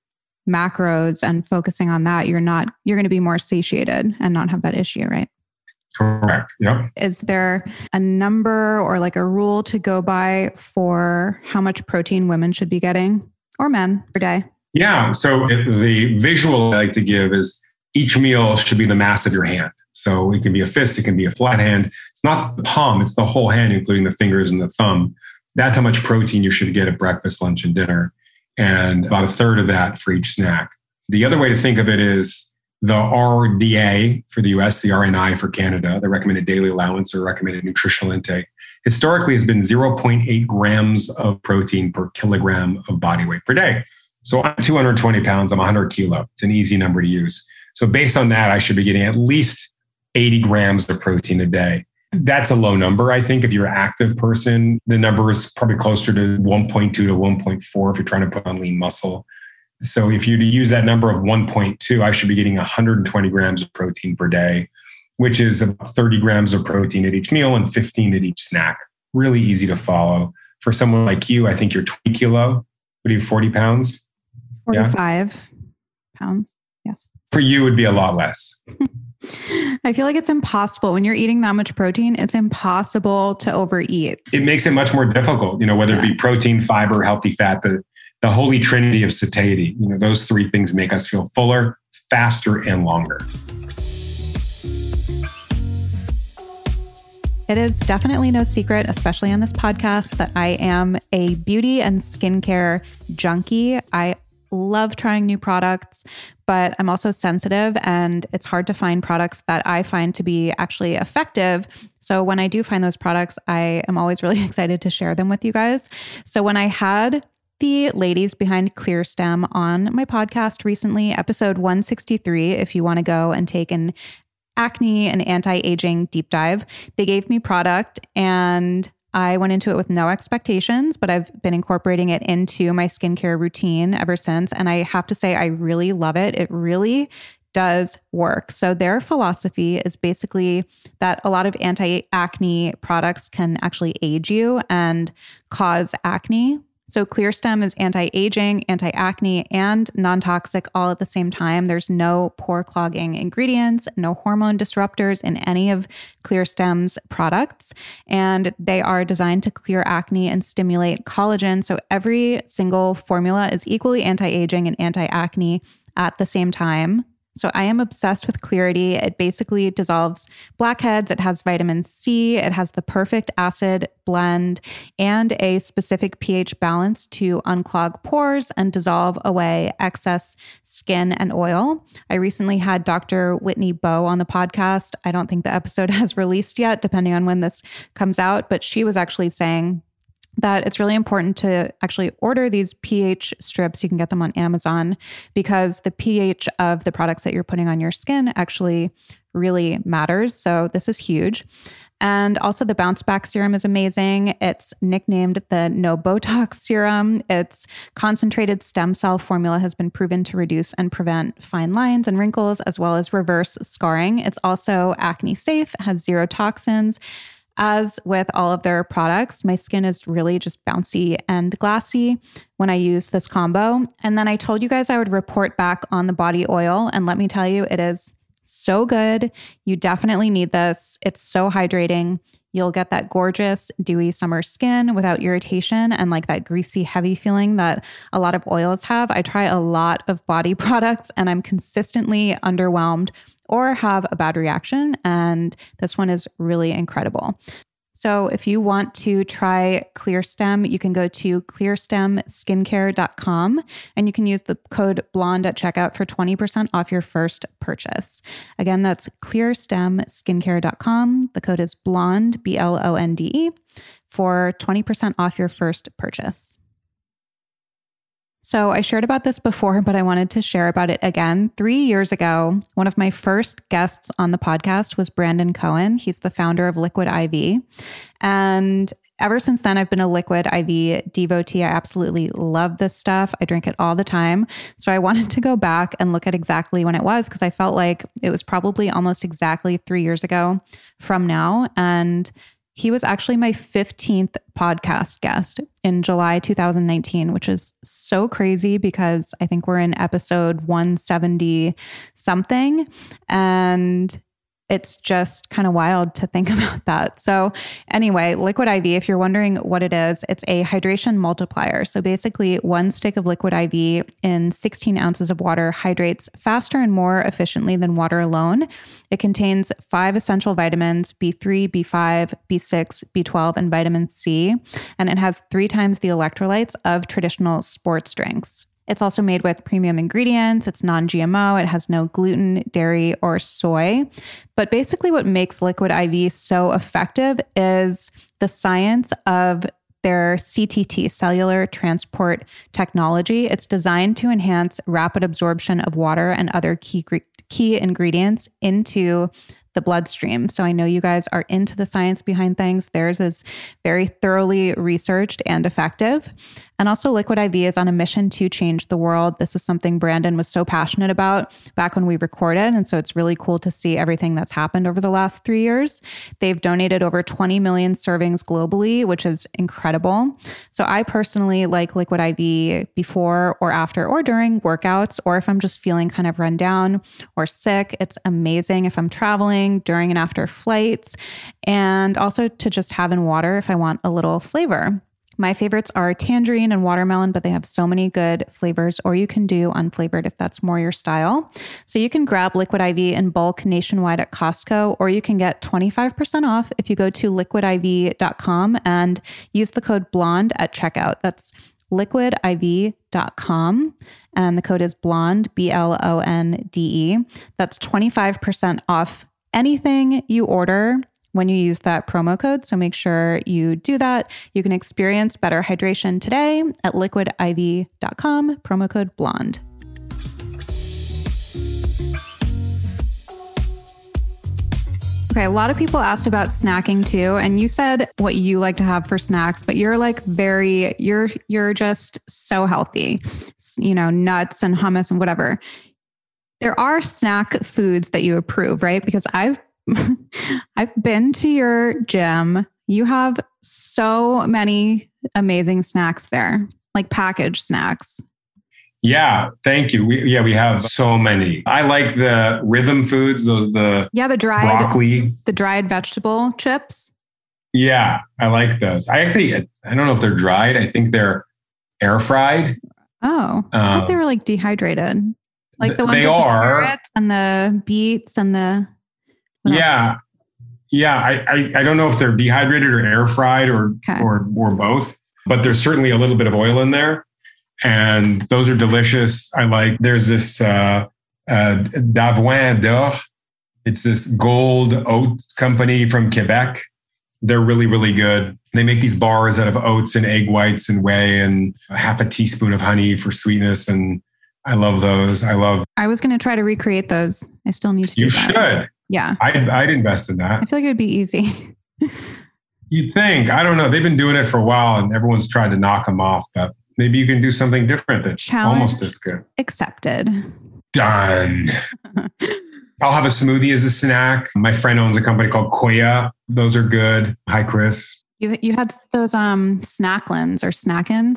macros and focusing on that, you're not, you're going to be more satiated and not have that issue, right?
Correct. Yep.
Is there a number or like a rule to go by for how much protein women should be getting or men per day?
Yeah. So the visual I like to give is each meal should be the mass of your hand. So it can be a fist, it can be a flat hand. It's not the palm, it's the whole hand, including the fingers and the thumb. That's how much protein you should get at breakfast, lunch, and dinner. And about a third of that for each snack. The other way to think of it is the R D A for the U S, the R N I for Canada, the recommended daily allowance or recommended nutritional intake, historically has been zero point eight grams of protein per kilogram of body weight per day. So I'm two hundred twenty pounds, I'm one hundred kilo. It's an easy number to use. So based on that, I should be getting at least eighty grams of protein a day. That's a low number. I think if you're an active person, the number is probably closer to one point two to one point four if you're trying to put on lean muscle. So if you use that number of one point two, I should be getting one hundred twenty grams of protein per day, which is about thirty grams of protein at each meal and fifteen at each snack. Really easy to follow. For someone like you, I think you're twenty kilo. What are you, forty pounds?
forty-five yeah. pounds. Yes.
For you, it would be a lot less.
I feel like it's impossible when you're eating that much protein. It's impossible to overeat.
It makes it much more difficult, you know, whether yeah. it be protein, fiber, healthy fat, the, the holy trinity of satiety. You know, those three things make us feel fuller, faster, and longer.
It is definitely no secret, especially on this podcast, that I am a beauty and skincare junkie. I love trying new products, but I'm also sensitive and it's hard to find products that I find to be actually effective. So when I do find those products, I am always really excited to share them with you guys. So when I had the ladies behind ClearStem on my podcast recently, episode one sixty-three, if you want to go and take an acne and anti-aging deep dive, they gave me product and I went into it with no expectations, but I've been incorporating it into my skincare routine ever since. And I have to say, I really love it. It really does work. So their philosophy is basically that a lot of anti-acne products can actually age you and cause acne. So ClearStem is anti-aging, anti-acne, and non-toxic all at the same time. There's no pore clogging ingredients, no hormone disruptors in any of ClearStem's products. And they are designed to clear acne and stimulate collagen. So every single formula is equally anti-aging and anti-acne at the same time. So I am obsessed with Clarity. It basically dissolves blackheads. It has vitamin C. It has the perfect acid blend and a specific pH balance to unclog pores and dissolve away excess skin and oil. I recently had Doctor Whitney Bowe on the podcast. I don't think the episode has released yet, depending on when this comes out, but she was actually saying that it's really important to actually order these pH strips. You can get them on Amazon because the pH of the products that you're putting on your skin actually really matters. So this is huge. And also the Bounce Back Serum is amazing. It's nicknamed the No Botox Serum. Its concentrated stem cell formula has been proven to reduce and prevent fine lines and wrinkles, as well as reverse scarring. It's also acne safe, has zero toxins. As with all of their products, my skin is really just bouncy and glassy when I use this combo. And then I told you guys I would report back on the body oil. And let me tell you, it is so good. You definitely need this. It's so hydrating. You'll get that gorgeous, dewy summer skin without irritation and like that greasy, heavy feeling that a lot of oils have. I try a lot of body products and I'm consistently underwhelmed or have a bad reaction. And this one is really incredible. So if you want to try ClearStem, you can go to clear stem skincare dot com and you can use the code BLONDE at checkout for twenty percent off your first purchase. Again, that's clear stem skincare dot com. The code is BLONDE, B L O N D E, for twenty percent off your first purchase. So I shared about this before, but I wanted to share about it again. Three years ago, one of my first guests on the podcast was Brandon Cohen. He's the founder of Liquid I V. And ever since then, I've been a Liquid I V devotee. I absolutely love this stuff. I drink it all the time. So I wanted to go back and look at exactly when it was, because I felt like it was probably almost exactly three years ago from now. And he was actually my fifteenth podcast guest in July two thousand nineteen, which is so crazy because I think we're in episode one seventy something. And it's just kind of wild to think about that. So anyway, Liquid I V, if you're wondering what it is, it's a hydration multiplier. So basically one stick of Liquid I V in sixteen ounces of water hydrates faster and more efficiently than water alone. It contains five essential vitamins, B three, B five, B six, B twelve, and vitamin C. And it has three times the electrolytes of traditional sports drinks. It's also made with premium ingredients. It's non-G M O. It has no gluten, dairy, or soy. But basically what makes Liquid I V so effective is the science of their C T T, cellular transport technology. It's designed to enhance rapid absorption of water and other key, key ingredients into the bloodstream. So I know you guys are into the science behind things. Theirs is very thoroughly researched and effective. And also Liquid I V is on a mission to change the world. This is something Brandon was so passionate about back when we recorded. And so it's really cool to see everything that's happened over the last three years. They've donated over twenty million servings globally, which is incredible. So I personally like Liquid I V before or after or during workouts, or if I'm just feeling kind of run down or sick. It's amazing if I'm traveling, during and after flights, and also to just have in water if I want a little flavor. My favorites are tangerine and watermelon, but they have so many good flavors, or you can do unflavored if that's more your style. So you can grab Liquid I V in bulk nationwide at Costco, or you can get twenty-five percent off if you go to liquid I V dot com and use the code BLONDE at checkout. That's liquid I V dot com. And the code is BLONDE, B L O N D E. That's twenty-five percent off anything you order when you use that promo code. So make sure you do that. You can experience better hydration today at liquid I V dot com, promo code BLONDE. Okay, a lot of people asked about snacking too, and you said what you like to have for snacks, but you're like very, you're you're just so healthy, you know, nuts and hummus and whatever. There are snack foods that you approve, right? Because I've I've been to your gym. You have so many amazing snacks there, like packaged snacks.
Yeah, thank you. We, yeah, we have so many. I like the rhythm foods, those the
yeah, the dried
broccoli,
the dried vegetable chips.
Yeah, I like those. I actually, I don't know if they're dried. I think they're air fried.
Oh, I
um,
thought they were like dehydrated, like the ones
they
with
are.
the carrots and the beets and the.
Yeah, yeah. I, I I don't know if they're dehydrated or air fried or
okay.
or or both, but there's certainly a little bit of oil in there. And those are delicious. I like, there's this uh, uh, D'Avoine d'Or. It's this gold oat company from Quebec. They're really, really good. They make these bars out of oats and egg whites and whey and a half a teaspoon of honey for sweetness. And I love those. I love.
I was going to try to recreate those. I still need to do
You
that.
should.
Yeah.
I'd, I'd invest in
I
that.
feel like it would be easy.
You'd think. I don't know. They've been doing it for a while and everyone's tried to knock them off, but maybe you can do something different that's
Challenge
almost as good.
Accepted.
Done. I'll have a smoothie as a snack. My friend owns a company called Koya. Those are good. Hi, Chris.
You you had those um snacklins or snackins.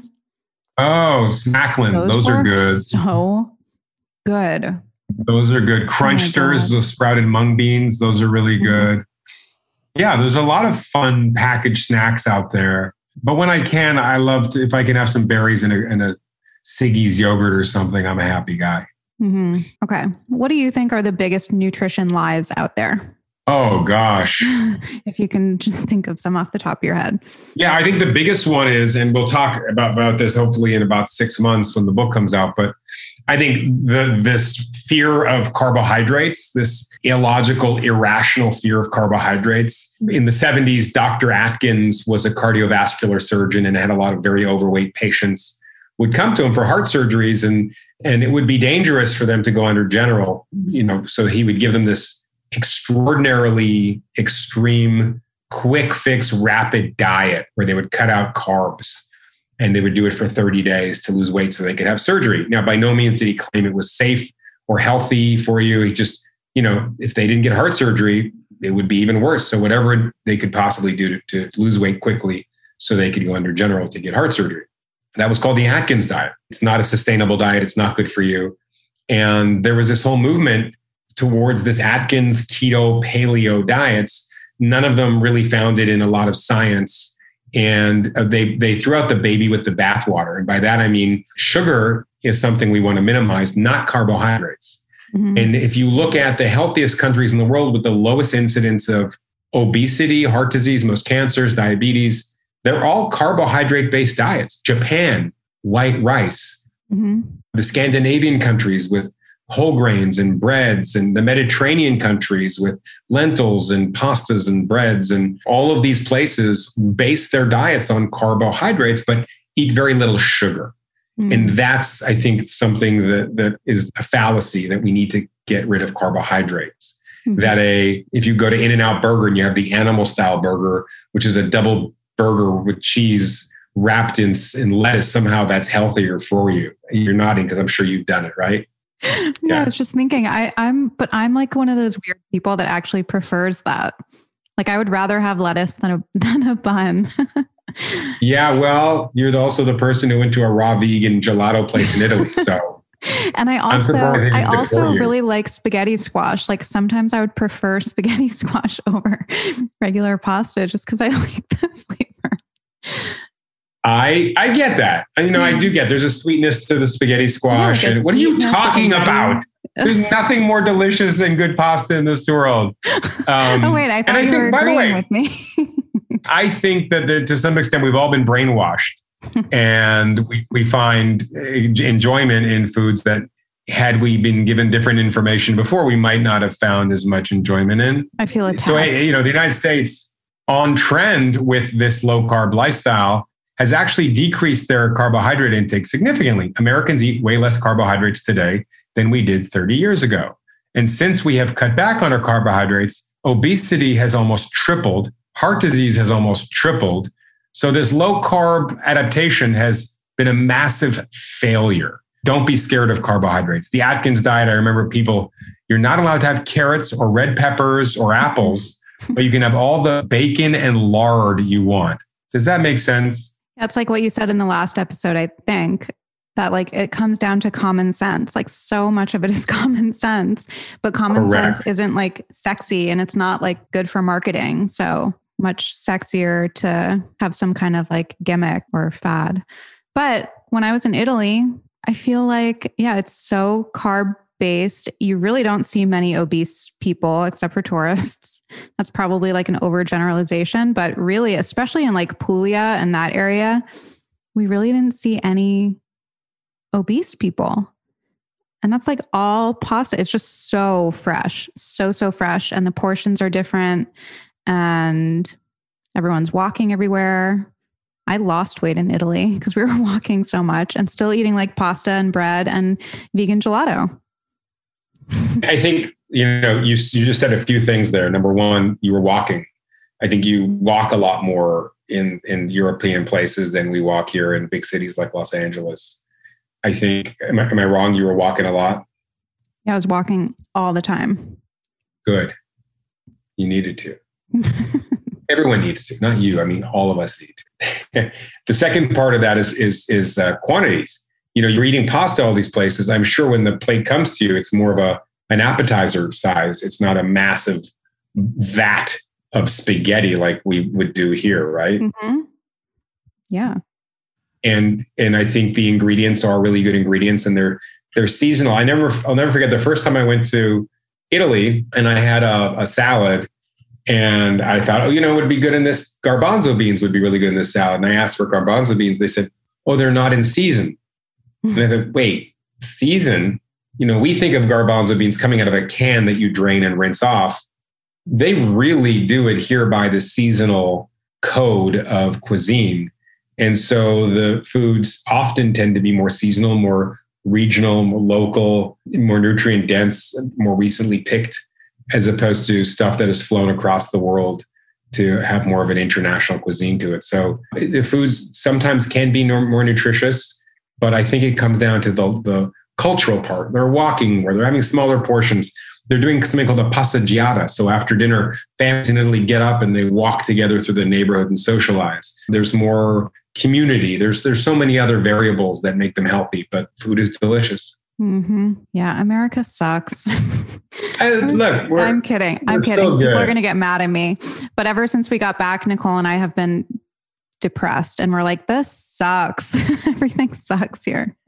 Oh, snacklins. Those, are
were
good.
So good.
Those are good. Crunchsters,
God.
those sprouted mung beans. Those are really good. Yeah, there's a lot of fun packaged snacks out there. But when I can, I love to, if I can have some berries in a, in a Siggy's yogurt or something, I'm a happy guy.
Mm-hmm. Okay. What do you think are the biggest nutrition lies out there?
Oh, gosh.
If you can just think of some off the top of your head.
Yeah, I think the biggest one is, and we'll talk about, about this hopefully in about six months when the book comes out, but I think the this fear of carbohydrates, this illogical, irrational fear of carbohydrates. In the seventies, Doctor Atkins was a cardiovascular surgeon and had a lot of very overweight patients would come to him for heart surgeries, and and it would be dangerous for them to go under general, you know, so he would give them this extraordinarily extreme, quick fix, rapid diet where they would cut out carbs. And they would do it for thirty days to lose weight so they could have surgery. Now, by no means did he claim it was safe or healthy for you. He just, you know, if they didn't get heart surgery, it would be even worse. So whatever they could possibly do to, to lose weight quickly so they could go under general to get heart surgery. That was called the Atkins diet. It's not a sustainable diet. It's not good for you. And there was this whole movement towards this Atkins keto paleo diets. None of them really founded in a lot of science. And they they threw out the baby with the bathwater. And by that, I mean, sugar is something we want to minimize, not carbohydrates. Mm-hmm. And if you look at the healthiest countries in the world with the lowest incidence of obesity, heart disease, most cancers, diabetes, they're all carbohydrate-based diets. Japan, white rice. Mm-hmm. The Scandinavian countries with whole grains and breads, and the Mediterranean countries with lentils and pastas and breads, and all of these places base their diets on carbohydrates, but eat very little sugar. Mm. And that's, I think, something that, that is a fallacy, that we need to get rid of carbohydrates. Mm-hmm. That a, if you go to In-N-Out Burger and you have the animal style burger, which is a double burger with cheese wrapped in, in lettuce, somehow that's healthier for you. You're nodding because I'm sure you've done it, right?
Yeah, yeah, I was just thinking, I, I'm, but I'm like one of those weird people that actually prefers that. Like I would rather have lettuce than a than a bun.
Yeah, well, you're also the person who went to a raw vegan gelato place in Italy, so.
And I also, I also really like spaghetti squash. Like sometimes I would prefer spaghetti squash over regular pasta just because I like the flavor.
I I get that. You know, I do get there's a sweetness to the spaghetti squash. Yeah, like and what are you talking about? There's nothing more delicious than good pasta in this world. Um,
oh, wait, I thought you I were think, agreeing way, with me.
I think that there, to some extent we've all been brainwashed and we, we find enjoyment in foods that had we been given different information before, we might not have found as much enjoyment in.
I feel attacked.
So, you know, the United States on trend with this low carb lifestyle has actually decreased their carbohydrate intake significantly. Americans eat way less carbohydrates today than we did thirty years ago. And since we have cut back on our carbohydrates, obesity has almost tripled. Heart disease has almost tripled. So this low carb adaptation has been a massive failure. Don't be scared of carbohydrates. The Atkins diet, I remember people, you're not allowed to have carrots or red peppers or apples, but you can have all the bacon and lard you want. Does that make sense?
That's like what you said in the last episode, I think, that like it comes down to common sense. Like so much of it is common sense, but common Correct. sense isn't like sexy and it's not like good for marketing. So much sexier to have some kind of like gimmick or fad. But when I was in Italy, I feel like, yeah, it's so carb based. You really don't see many obese people except for tourists. That's probably like an overgeneralization, but really, especially in like Puglia and that area, we really didn't see any obese people. And that's like all pasta. It's just so fresh, so, so fresh. And the portions are different. And Everyone's walking everywhere. I lost weight in Italy because we were walking so much and still eating like pasta and bread and vegan gelato.
I think, you know, you, you just said a few things there. Number one, you were walking. I think you walk a lot more in, in European places than we walk here in big cities like Los Angeles. I think, am I, am I wrong? You were walking a lot?
Yeah, I was walking all the time.
Good. You needed to. Everyone needs to, not you. I mean, all of us need to. The second part of that is is is uh, quantities. You know, you're eating pasta all these places. I'm sure when the plate comes to you, it's more of a an appetizer size. It's not a massive vat of spaghetti like we would do here, right?
Mm-hmm. Yeah.
And and I think the ingredients are really good ingredients, and they're they're seasonal. I never I'll never forget the first time I went to Italy and I had a, a salad. And I thought, oh, you know, it would be good in this. Garbanzo beans would be really good in this salad. And I asked for garbanzo beans. They said, oh, they're not in season. And I thought, wait, season? You know, we think of garbanzo beans coming out of a can that you drain and rinse off. They really do adhere by the seasonal code of cuisine. And so the foods often tend to be more seasonal, more regional, more local, more nutrient dense, more recently picked, as opposed to stuff that has flown across the world to have more of an international cuisine to it. So the foods sometimes can be more nutritious, but I think it comes down to the, the cultural part. They're walking where they're having smaller portions. They're doing something called a passeggiata. So after dinner, families in Italy get up and they walk together through the neighborhood and socialize. There's more community. There's, there's so many other variables that make them healthy, but food is delicious.
Mm-hmm. Yeah, America sucks.
I, look, we're,
I'm kidding. I'm kidding. People are going to get mad at me. But ever since we got back, Nicole and I have been depressed, and we're like, this sucks. Everything sucks here.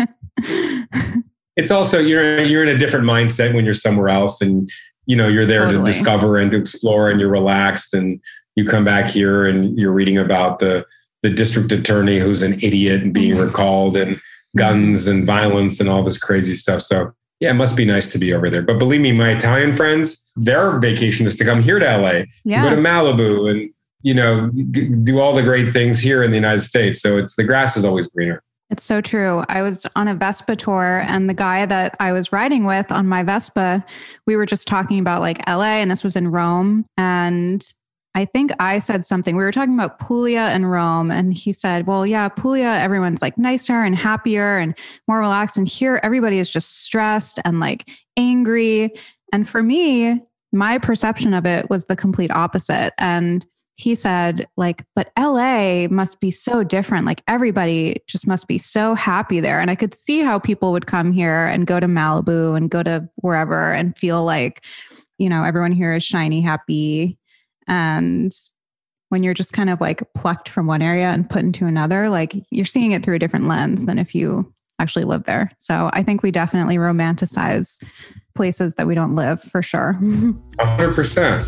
It's also you're you're in a different mindset when you're somewhere else, and you know you're there totally. to discover and to explore, and you're relaxed, and you come back here and you're reading about the the district attorney who's an idiot and being recalled, and guns and violence and all this crazy stuff. So yeah, it must be nice to be over there. But believe me, my Italian friends, their vacation is to come here to L A,
yeah.
go to Malibu, and you know g- do all the great things here in the United States. So it's the grass is always greener.
It's so true. I was on a Vespa tour, and the guy that I was riding with on my Vespa, we were just talking about like L A, and this was in Rome. And I think I said something. We were talking about Puglia and Rome, and he said, well, yeah, Puglia, everyone's like nicer and happier and more relaxed. And here, everybody is just stressed and like angry. And for me, my perception of it was the complete opposite. And he said, like, but L A must be so different. Like everybody just must be so happy there. And I could see how people would come here and go to Malibu and go to wherever and feel like, you know, everyone here is shiny, happy. And when you're just kind of like plucked from one area and put into another, like you're seeing it through a different lens than if you actually live there. So I think we definitely romanticize places that we don't live, for sure.
one hundred percent.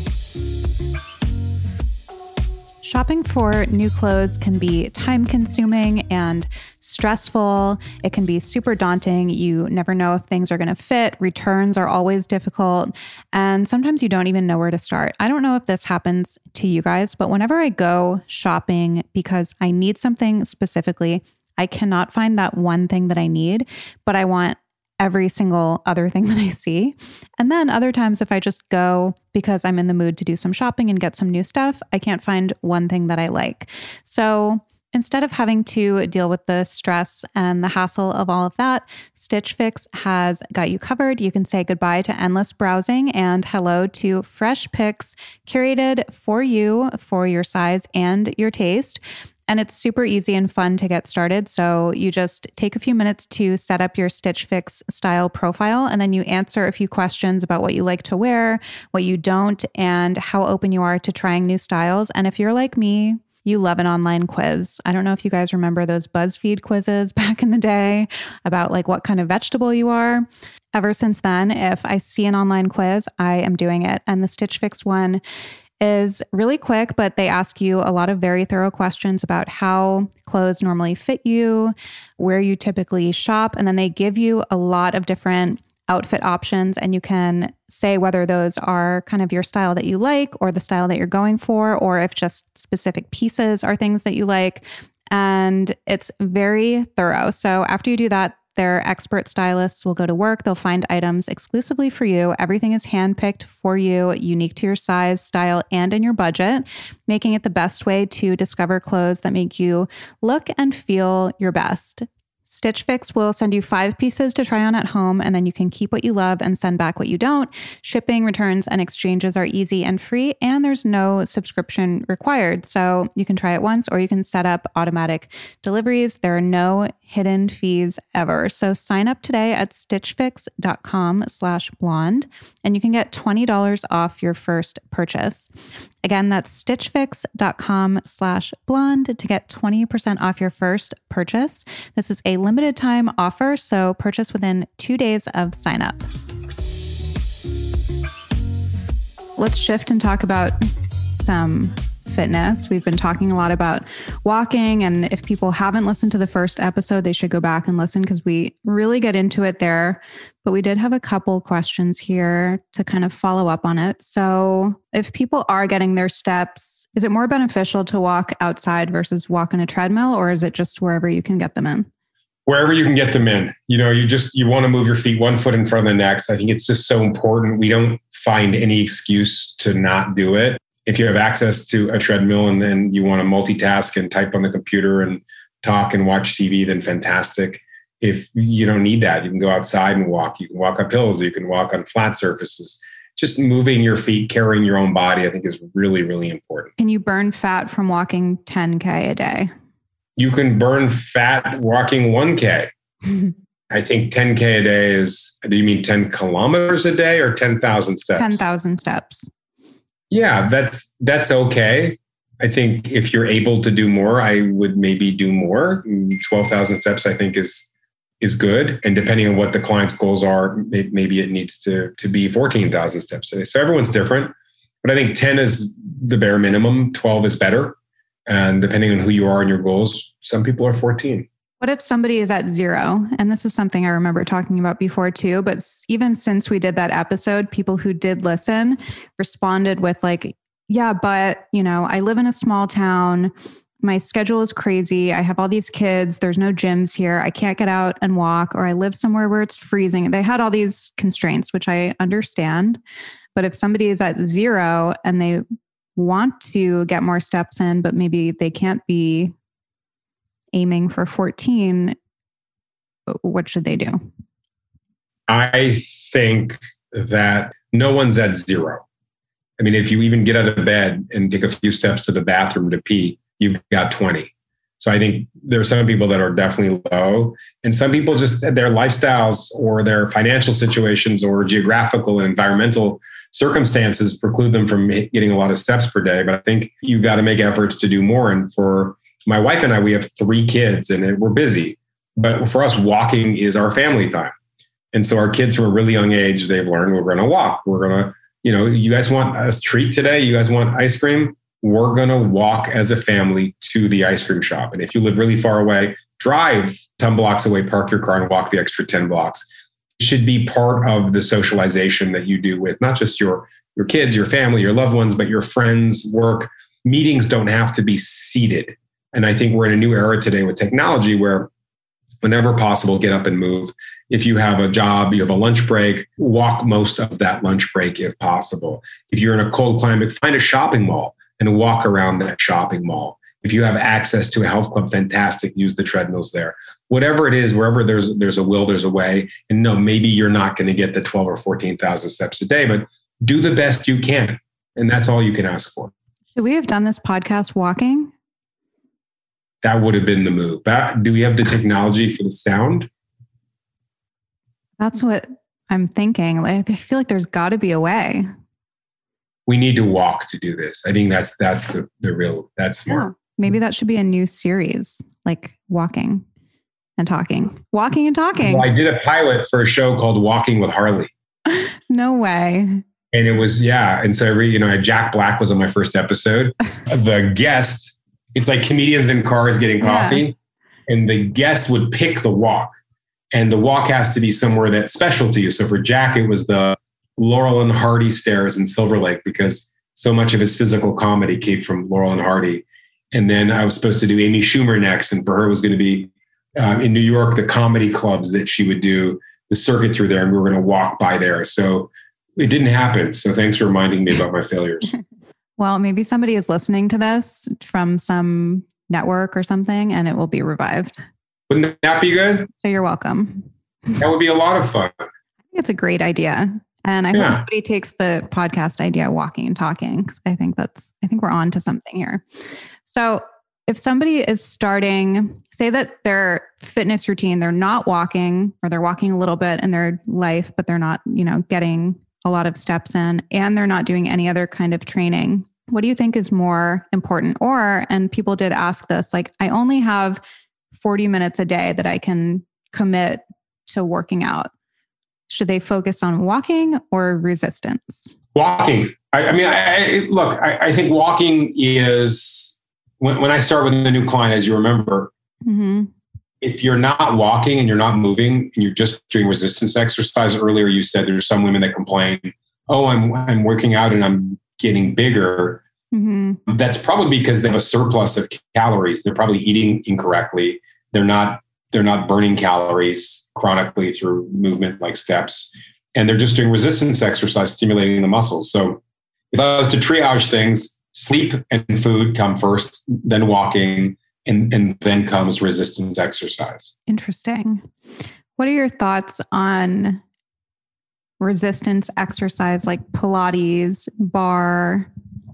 Shopping for new clothes can be time consuming and stressful. It can be super daunting. You never know if things are going to fit. Returns are always difficult. And sometimes you don't even know where to start. I don't know if this happens to you guys, but whenever I go shopping because I need something specifically, I cannot find that one thing that I need, but I want every single other thing that I see. And then other times, if I just go because I'm in the mood to do some shopping and get some new stuff, I can't find one thing that I like. So instead of having to deal with the stress and the hassle of all of that, Stitch Fix has got you covered. You can say goodbye to endless browsing and hello to fresh picks curated for you, for your size and your taste. And it's super easy and fun to get started. So you just take a few minutes to set up your Stitch Fix style profile, and then you answer a few questions about what you like to wear, what you don't, and how open you are to trying new styles. And if you're like me, you love an online quiz. I don't know if you guys remember those BuzzFeed quizzes back in the day about like what kind of vegetable you are. Ever since then, if I see an online quiz, I am doing it. And the Stitch Fix one is really quick, but they ask you a lot of very thorough questions about how clothes normally fit you, where you typically shop, and then they give you a lot of different outfit options, and you can say whether those are kind of your style that you like or the style that you're going for, or if just specific pieces are things that you like. And it's very thorough. So after you do that, their expert stylists will go to work. They'll find items exclusively for you. Everything is handpicked for you, unique to your size, style, and in your budget, making it the best way to discover clothes that make you look and feel your best. Stitch Fix will send you five pieces to try on at home, and then you can keep what you love and send back what you don't. Shipping, returns, and exchanges are easy and free, and there's no subscription required. So you can try it once, or you can set up automatic deliveries. There are no hidden fees ever. So sign up today at stitchfix.com slash blonde, and you can get twenty dollars off your first purchase. Again, that's stitchfix.com slash blonde to get twenty percent off your first purchase. This is a limited time offer, so purchase within two days of sign up. Let's shift and talk about some fitness. We've been talking a lot about walking, and if people haven't listened to the first episode, they should go back and listen because we really get into it there. But we did have a couple questions here to kind of follow up on it. So if people are getting their steps, is it more beneficial to walk outside versus walk on a treadmill, or is it just wherever you can get them in?
Wherever you can get them in. You know, you just, you want to move your feet one foot in front of the next. I think it's just so important. We don't find any excuse to not do it. If you have access to a treadmill and then you want to multitask and type on the computer and talk and watch T V, then fantastic. If you don't need that, you can go outside and walk. You can walk up hills. You can walk on flat surfaces. Just moving your feet, carrying your own body, I think is really, really important.
Can you burn fat from walking ten K a day?
You can burn fat walking one K. I think ten K a day is, do you mean ten kilometers a day or ten thousand steps?
ten thousand steps.
Yeah, that's that's okay. I think if you're able to do more, I would maybe do more. twelve thousand steps, I think, is is good. And depending on what the client's goals are, maybe it needs to, to be fourteen thousand steps a day. So everyone's different. But I think ten is the bare minimum. twelve is better. And depending on who you are and your goals, some people are fourteen.
What if somebody is at zero? And this is something I remember talking about before too, but even since we did that episode, people who did listen responded with like, yeah, but you know, I live in a small town. My schedule is crazy. I have all these kids. There's no gyms here. I can't get out and walk, or I live somewhere where it's freezing. They had all these constraints, which I understand. But if somebody is at zero and they want to get more steps in, but maybe they can't be aiming for fourteen, what should they do?
I think that no one's at zero. I mean, if you even get out of bed and take a few steps to the bathroom to pee, you've got twenty. So I think there are some people that are definitely low, and some people just, their lifestyles or their financial situations or geographical and environmental circumstances preclude them from getting a lot of steps per day. But I think you've got to make efforts to do more. And for my wife and I, we have three kids and we're busy, but for us, walking is our family time. And so our kids from a really young age, they've learned we're going to walk. We're going to, you know, you guys want a treat today? You guys want ice cream? We're going to walk as a family to the ice cream shop. And if you live really far away, drive ten blocks away, park your car and walk the extra ten blocks. It should be part of the socialization that you do with not just your, your kids, your family, your loved ones, but your friends, work. Meetings don't have to be seated. And I think we're in a new era today with technology where whenever possible, get up and move. If you have a job, you have a lunch break, walk most of that lunch break if possible. If you're in a cold climate, find a shopping mall and walk around that shopping mall. If you have access to a health club, fantastic, use the treadmills there. Whatever it is, wherever there's there's a will, there's a way. And no, maybe you're not going to get the twelve or fourteen thousand steps a day, but do the best you can. And that's all you can ask for.
Should we have done this podcast walking?
That would have been the move. That, do we have the technology for the sound?
That's what I'm thinking. Like, I feel like there's got to be a way.
We need to walk to do this. I think that's that's the, the real, that's smart.
Yeah. Maybe that should be a new series, like walking and talking. Walking and talking.
Well, I did a pilot for a show called Walking with Harley.
No way.
And it was, yeah. And so, I re, you know, Jack Black was on my first episode. The guest, it's like comedians in cars getting coffee. Yeah. And the guest would pick the walk. And the walk has to be somewhere that's special to you. So for Jack, it was the Laurel and Hardy stairs in Silver Lake because so much of his physical comedy came from Laurel and Hardy. And then I was supposed to do Amy Schumer next. And for her, it was going to be um, in New York, the comedy clubs that she would do the circuit through there. And we were going to walk by there. So it didn't happen. So thanks for reminding me about my failures.
Well, maybe somebody is listening to this from some network or something, and it will be revived.
Wouldn't that be good?
So you're welcome.
That would be a lot of fun.
I think it's a great idea. And I yeah. hope nobody takes the podcast idea walking and talking, because I think that's, I think we're on to something here. So if somebody is starting, say that their fitness routine, they're not walking, or they're walking a little bit in their life, but they're not, you know, getting a lot of steps in, and they're not doing any other kind of training, what do you think is more important? Or, and people did ask this, like, I only have forty minutes a day that I can commit to working out. Should they focus on walking or resistance?
Walking. I, I mean, I, I, look, I, I think walking is, when, when I start with a new client, as you remember, mm-hmm. if you're not walking and you're not moving and you're just doing resistance exercise, earlier you said there's some women that complain, oh, I'm I'm working out and I'm getting bigger. Mm-hmm. That's probably because they have a surplus of calories. They're probably eating incorrectly. They're not they're not burning calories chronically through movement like steps. And they're just doing resistance exercise, stimulating the muscles. So if I was to triage things, sleep and food come first, then walking, and, and then comes resistance exercise.
Interesting. What are your thoughts on resistance exercise like Pilates, bar,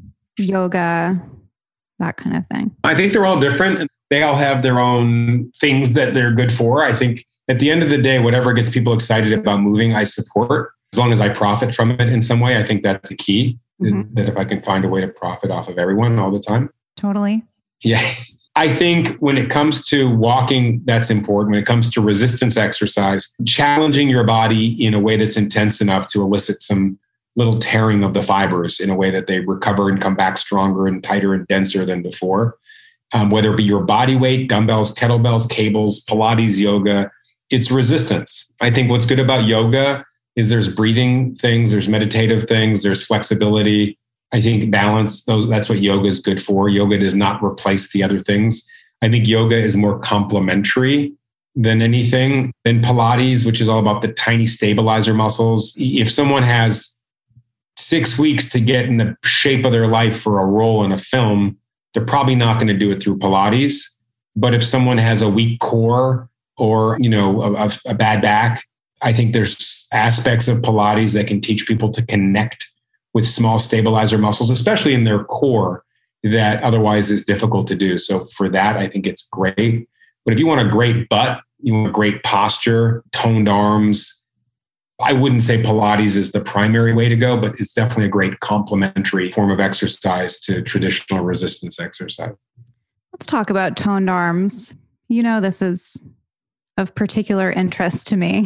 yoga, that kind of thing?
I think they're all different. They all have their own things that they're good for. I think at the end of the day, whatever gets people excited about moving, I support, as long as I profit from it in some way. I think that's the key, mm-hmm. that if I can find a way to profit off of everyone all the time.
Totally.
Yeah. I think when it comes to walking, that's important. When it comes to resistance exercise, challenging your body in a way that's intense enough to elicit some little tearing of the fibers in a way that they recover and come back stronger and tighter and denser than before. Um, whether it be your body weight, dumbbells, kettlebells, cables, Pilates, yoga, it's resistance. I think what's good about yoga is there's breathing things, there's meditative things, there's flexibility. I think balance, those that's what yoga is good for. Yoga does not replace the other things. I think yoga is more complementary than anything. Than Pilates, which is all about the tiny stabilizer muscles. If someone has six weeks to get in the shape of their life for a role in a film, they're probably not going to do it through Pilates. But if someone has a weak core or, you know, a, a bad back, I think there's aspects of Pilates that can teach people to connect with small stabilizer muscles, especially in their core, that otherwise is difficult to do. So for that, I think it's great. But if you want a great butt, you want a great posture, toned arms, I wouldn't say Pilates is the primary way to go, but it's definitely a great complementary form of exercise to traditional resistance exercise.
Let's talk about toned arms. You know, this is of particular interest to me.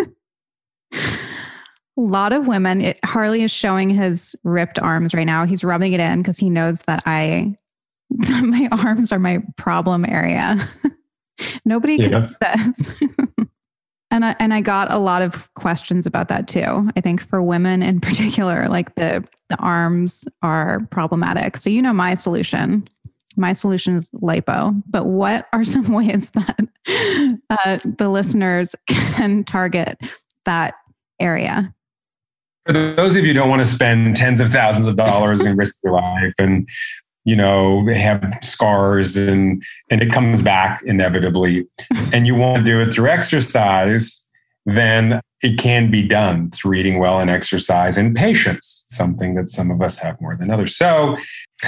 A lot of women, it, Harley is showing his ripped arms right now. He's rubbing it in because he knows that I, my arms are my problem area. Nobody gets this. And I, and I got a lot of questions about that too. I think for women in particular, like the, the arms are problematic. So you know my solution. My solution is lipo. But what are some ways that uh, the listeners can target that area?
For those of you who don't want to spend tens of thousands of dollars and risk your life and, you know, have scars and, and it comes back inevitably, and you want to do it through exercise, then it can be done through eating well and exercise and patience, something that some of us have more than others. So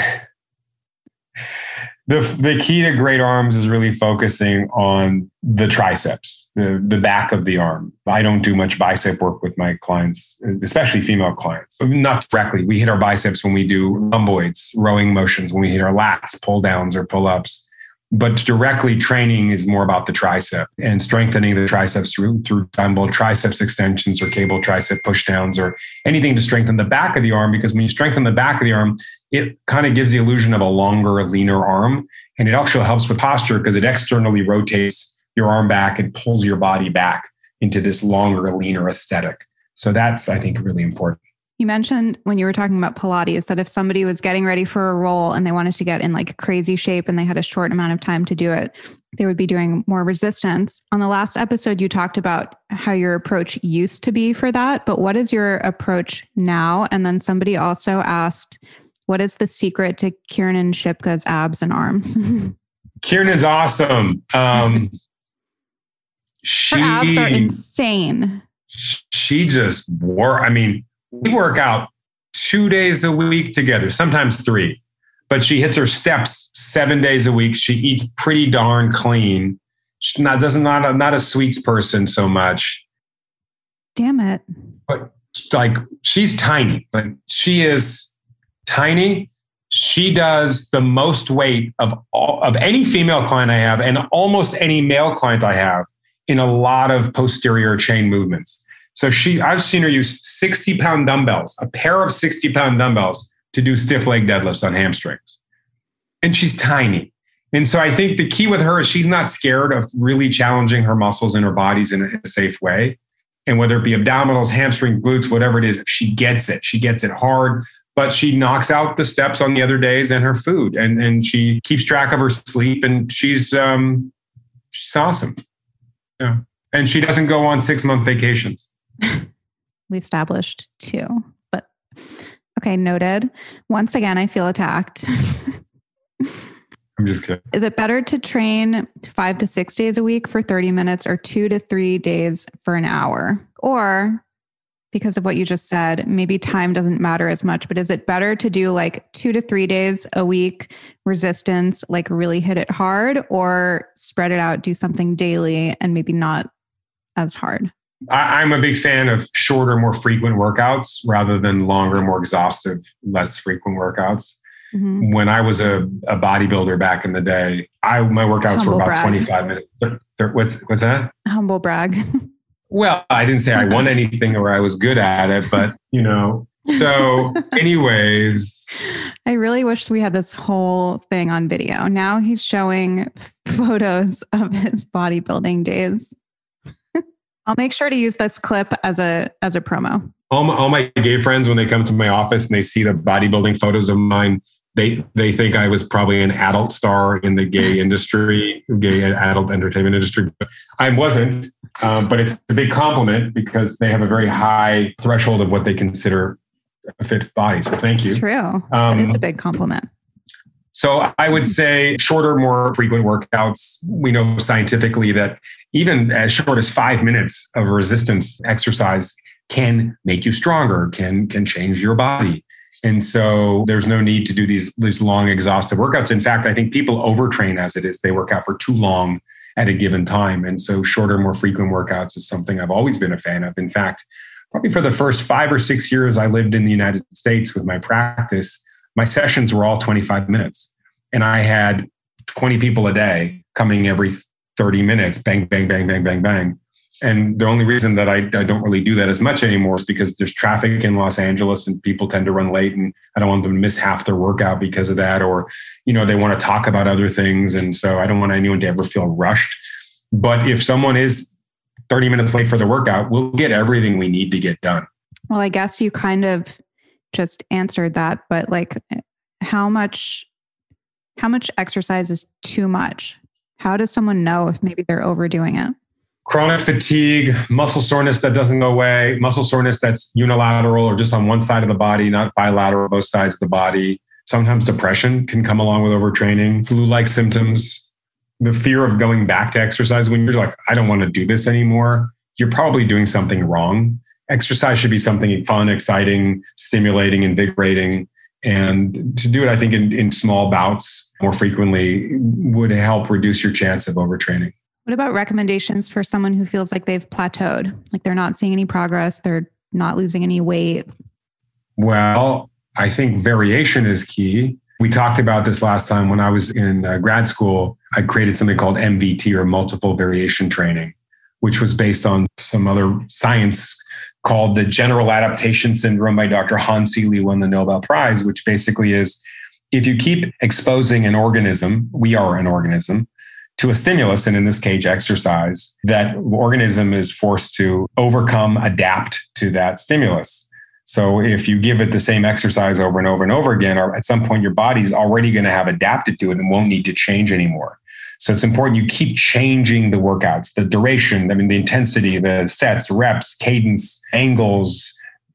the, the key to great arms is really focusing on the triceps, the, the back of the arm. I don't do much bicep work with my clients, especially female clients. Not directly. We hit our biceps when we do rhomboids, rowing motions, when we hit our lats, pull downs or pull ups. But directly training is more about the tricep and strengthening the triceps through, through dumbbell triceps extensions or cable tricep pushdowns or anything to strengthen the back of the arm. Because when you strengthen the back of the arm, it kind of gives the illusion of a longer, leaner arm. And it also helps with posture because it externally rotates your arm back and pulls your body back into this longer, leaner aesthetic. So that's, I think, really important.
You mentioned when you were talking about Pilates that if somebody was getting ready for a role and they wanted to get in like crazy shape and they had a short amount of time to do it, they would be doing more resistance. On the last episode, you talked about how your approach used to be for that, but what is your approach now? And then somebody also asked, what is the secret to Kiernan Shipka's abs and arms?
Kiernan's awesome. Um, she,
Her abs are insane.
She just wore, I mean, we work out two days a week together, sometimes three, but she hits her steps seven days a week. She eats pretty darn clean. She's not, doesn't, not, a, not a sweets person so much.
Damn it.
But like, she's tiny. Like she is tiny. She does the most weight of all, of any female client I have and almost any male client I have in a lot of posterior chain movements. So she, I've seen her use sixty pound dumbbells, a pair of sixty pound dumbbells to do stiff leg deadlifts on hamstrings. And she's tiny. And so I think the key with her is she's not scared of really challenging her muscles and her bodies in a safe way. And whether it be abdominals, hamstring, glutes, whatever it is, she gets it. She gets it hard, but she knocks out the steps on the other days and her food. And, and she keeps track of her sleep and she's, um, she's awesome. Yeah. And she doesn't go on six month vacations.
We established two, but okay, noted. Once again, I feel attacked.
I'm just kidding.
Is it better to train five to six days a week for thirty minutes or two to three days for an hour? Or because of what you just said, maybe time doesn't matter as much, but is it better to do like two to three days a week resistance, like really hit it hard, or spread it out, do something daily and maybe not as hard?
I, I'm a big fan of shorter, more frequent workouts rather than longer, more exhaustive, less frequent workouts. Mm-hmm. When I was a, a bodybuilder back in the day, I my workouts
Humble
were about
brag.
twenty-five minutes. They're, they're, what's what's that?
Humble brag.
Well, I didn't say I won anything or I was good at it, but you know. So, anyways,
I really wish we had this whole thing on video. Now he's showing photos of his bodybuilding days. I'll make sure to use this clip as a as a promo.
All my, all my gay friends, when they come to my office and they see the bodybuilding photos of mine, they they think I was probably an adult star in the gay industry, gay adult entertainment industry. I wasn't, um, but it's a big compliment because they have a very high threshold of what they consider a fit body. So thank you.
It's true.
Um,
it's a big compliment.
So I would say shorter, more frequent workouts. We know scientifically that even as short as five minutes of resistance exercise can make you stronger, can, can change your body. And so there's no need to do these, these long, exhaustive workouts. In fact, I think people overtrain as it is. They work out for too long at a given time. And so shorter, more frequent workouts is something I've always been a fan of. In fact, probably for the first five or six years I lived in the United States with my practice, my sessions were all twenty-five minutes. And I had twenty people a day coming every thirty minutes, bang, bang, bang, bang, bang, bang. And the only reason that I, I don't really do that as much anymore is because there's traffic in Los Angeles and people tend to run late and I don't want them to miss half their workout because of that. Or, you know, they want to talk about other things. And so I don't want anyone to ever feel rushed. But if someone is thirty minutes late for the workout, we'll get everything we need to get done.
Well, I guess you kind of just answered that, but like how much, how much exercise is too much? How does someone know if maybe they're overdoing it?
Chronic fatigue, muscle soreness that doesn't go away, muscle soreness that's unilateral or just on one side of the body, not bilateral, both sides of the body. Sometimes depression can come along with overtraining, flu-like symptoms, the fear of going back to exercise. When you're like, I don't want to do this anymore, you're probably doing something wrong. Exercise should be something fun, exciting, stimulating, invigorating. And to do it, I think in, in small bouts more frequently would help reduce your chance of overtraining.
What about recommendations for someone who feels like they've plateaued? Like they're not seeing any progress, they're not losing any weight?
Well, I think variation is key. We talked about this last time when I was in uh, grad school. I created something called M V T or multiple variation training, which was based on some other science called the General Adaptation Syndrome by Doctor Hans Selye, won the Nobel Prize, which basically is if you keep exposing an organism, we are an organism, to a stimulus, and in this case, exercise, that organism is forced to overcome, adapt to that stimulus. So if you give it the same exercise over and over and over again, or at some point your body's already going to have adapted to it and won't need to change anymore. So it's important you keep changing the workouts, the duration, I mean, the intensity, the sets, reps, cadence, angles,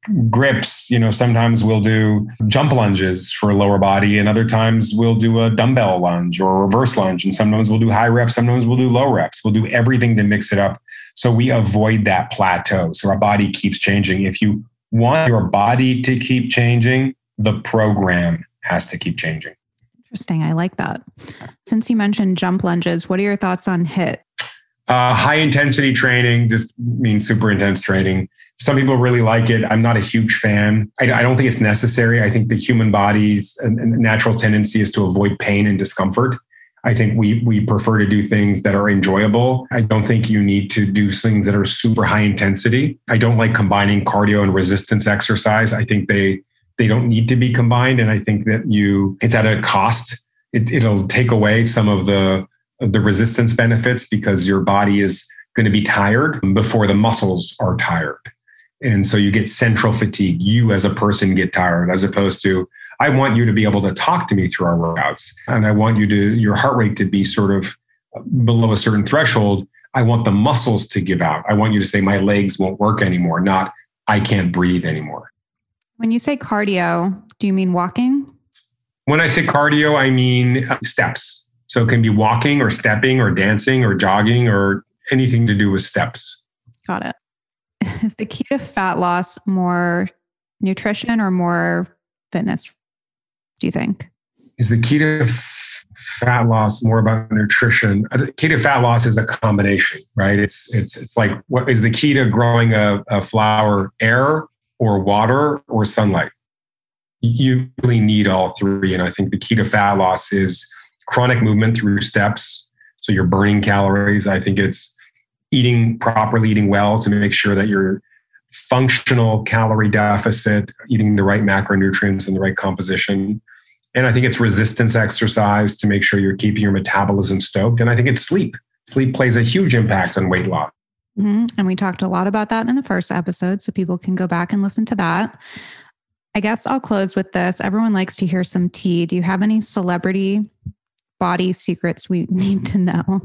grips. You know, sometimes we'll do jump lunges for lower body, and other times we'll do a dumbbell lunge or a reverse lunge. And sometimes we'll do high reps, sometimes we'll do low reps. We'll do everything to mix it up so we avoid that plateau. So our body keeps changing. If you want your body to keep changing, the program has to keep changing.
Interesting. I like that. Since you mentioned jump lunges, what are your thoughts on HIIT?
Uh, high intensity training just means super intense training. Some people really like it. I'm not a huge fan. I, I don't think it's necessary. I think the human body's natural tendency is to avoid pain and discomfort. I think we we prefer to do things that are enjoyable. I don't think you need to do things that are super high intensity. I don't like combining cardio and resistance exercise. I think they they don't need to be combined. And I think that you it's at a cost. It, it'll take away some of the the resistance benefits because your body is going to be tired before the muscles are tired. And so you get central fatigue. You as a person get tired, as opposed to, I want you to be able to talk to me through our workouts. And I want you to, your heart rate to be sort of below a certain threshold. I want the muscles to give out. I want you to say, my legs won't work anymore, not I can't breathe anymore.
When you say cardio, do you mean walking?
When I say cardio, I mean steps. So it can be walking or stepping or dancing or jogging or anything to do with steps.
Got it. Is the key to fat loss more nutrition or more fitness, do you think?
Is the key to f- fat loss more about nutrition? Key to fat loss is a combination, right? It's it's it's like, what is the key to growing a, a flower? Air or water or sunlight? You really need all three. And I think the key to fat loss is chronic movement through steps. So you're burning calories. I think it's eating properly, eating well to make sure that you're functional calorie deficit, eating the right macronutrients and the right composition. And I think it's resistance exercise to make sure you're keeping your metabolism stoked. And I think it's sleep. Sleep plays a huge impact on weight loss.
Mm-hmm. And we talked a lot about that in the first episode, so people can go back and listen to that. I guess I'll close with this. Everyone likes to hear some tea. Do you have any celebrity body secrets we need to know?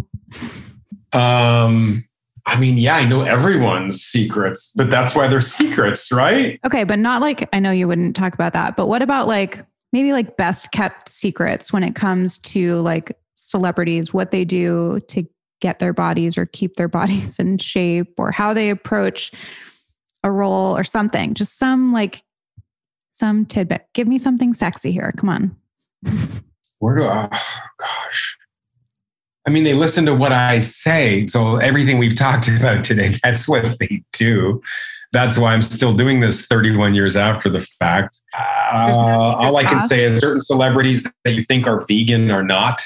Um, I mean, yeah, I know everyone's secrets, but that's why they're secrets, right?
Okay, but not like, I know you wouldn't talk about that, but what about like, maybe like best kept secrets when it comes to like celebrities, what they do to get their bodies or keep their bodies in shape, or how they approach a role or something, just some like some tidbit. Give me something sexy here. Come on.
Where do I, oh, gosh. I mean, they listen to what I say. So everything we've talked about today, that's what they do. That's why I'm still doing this thirty-one years after the fact. Uh, no all I can say is certain celebrities that you think are vegan are not.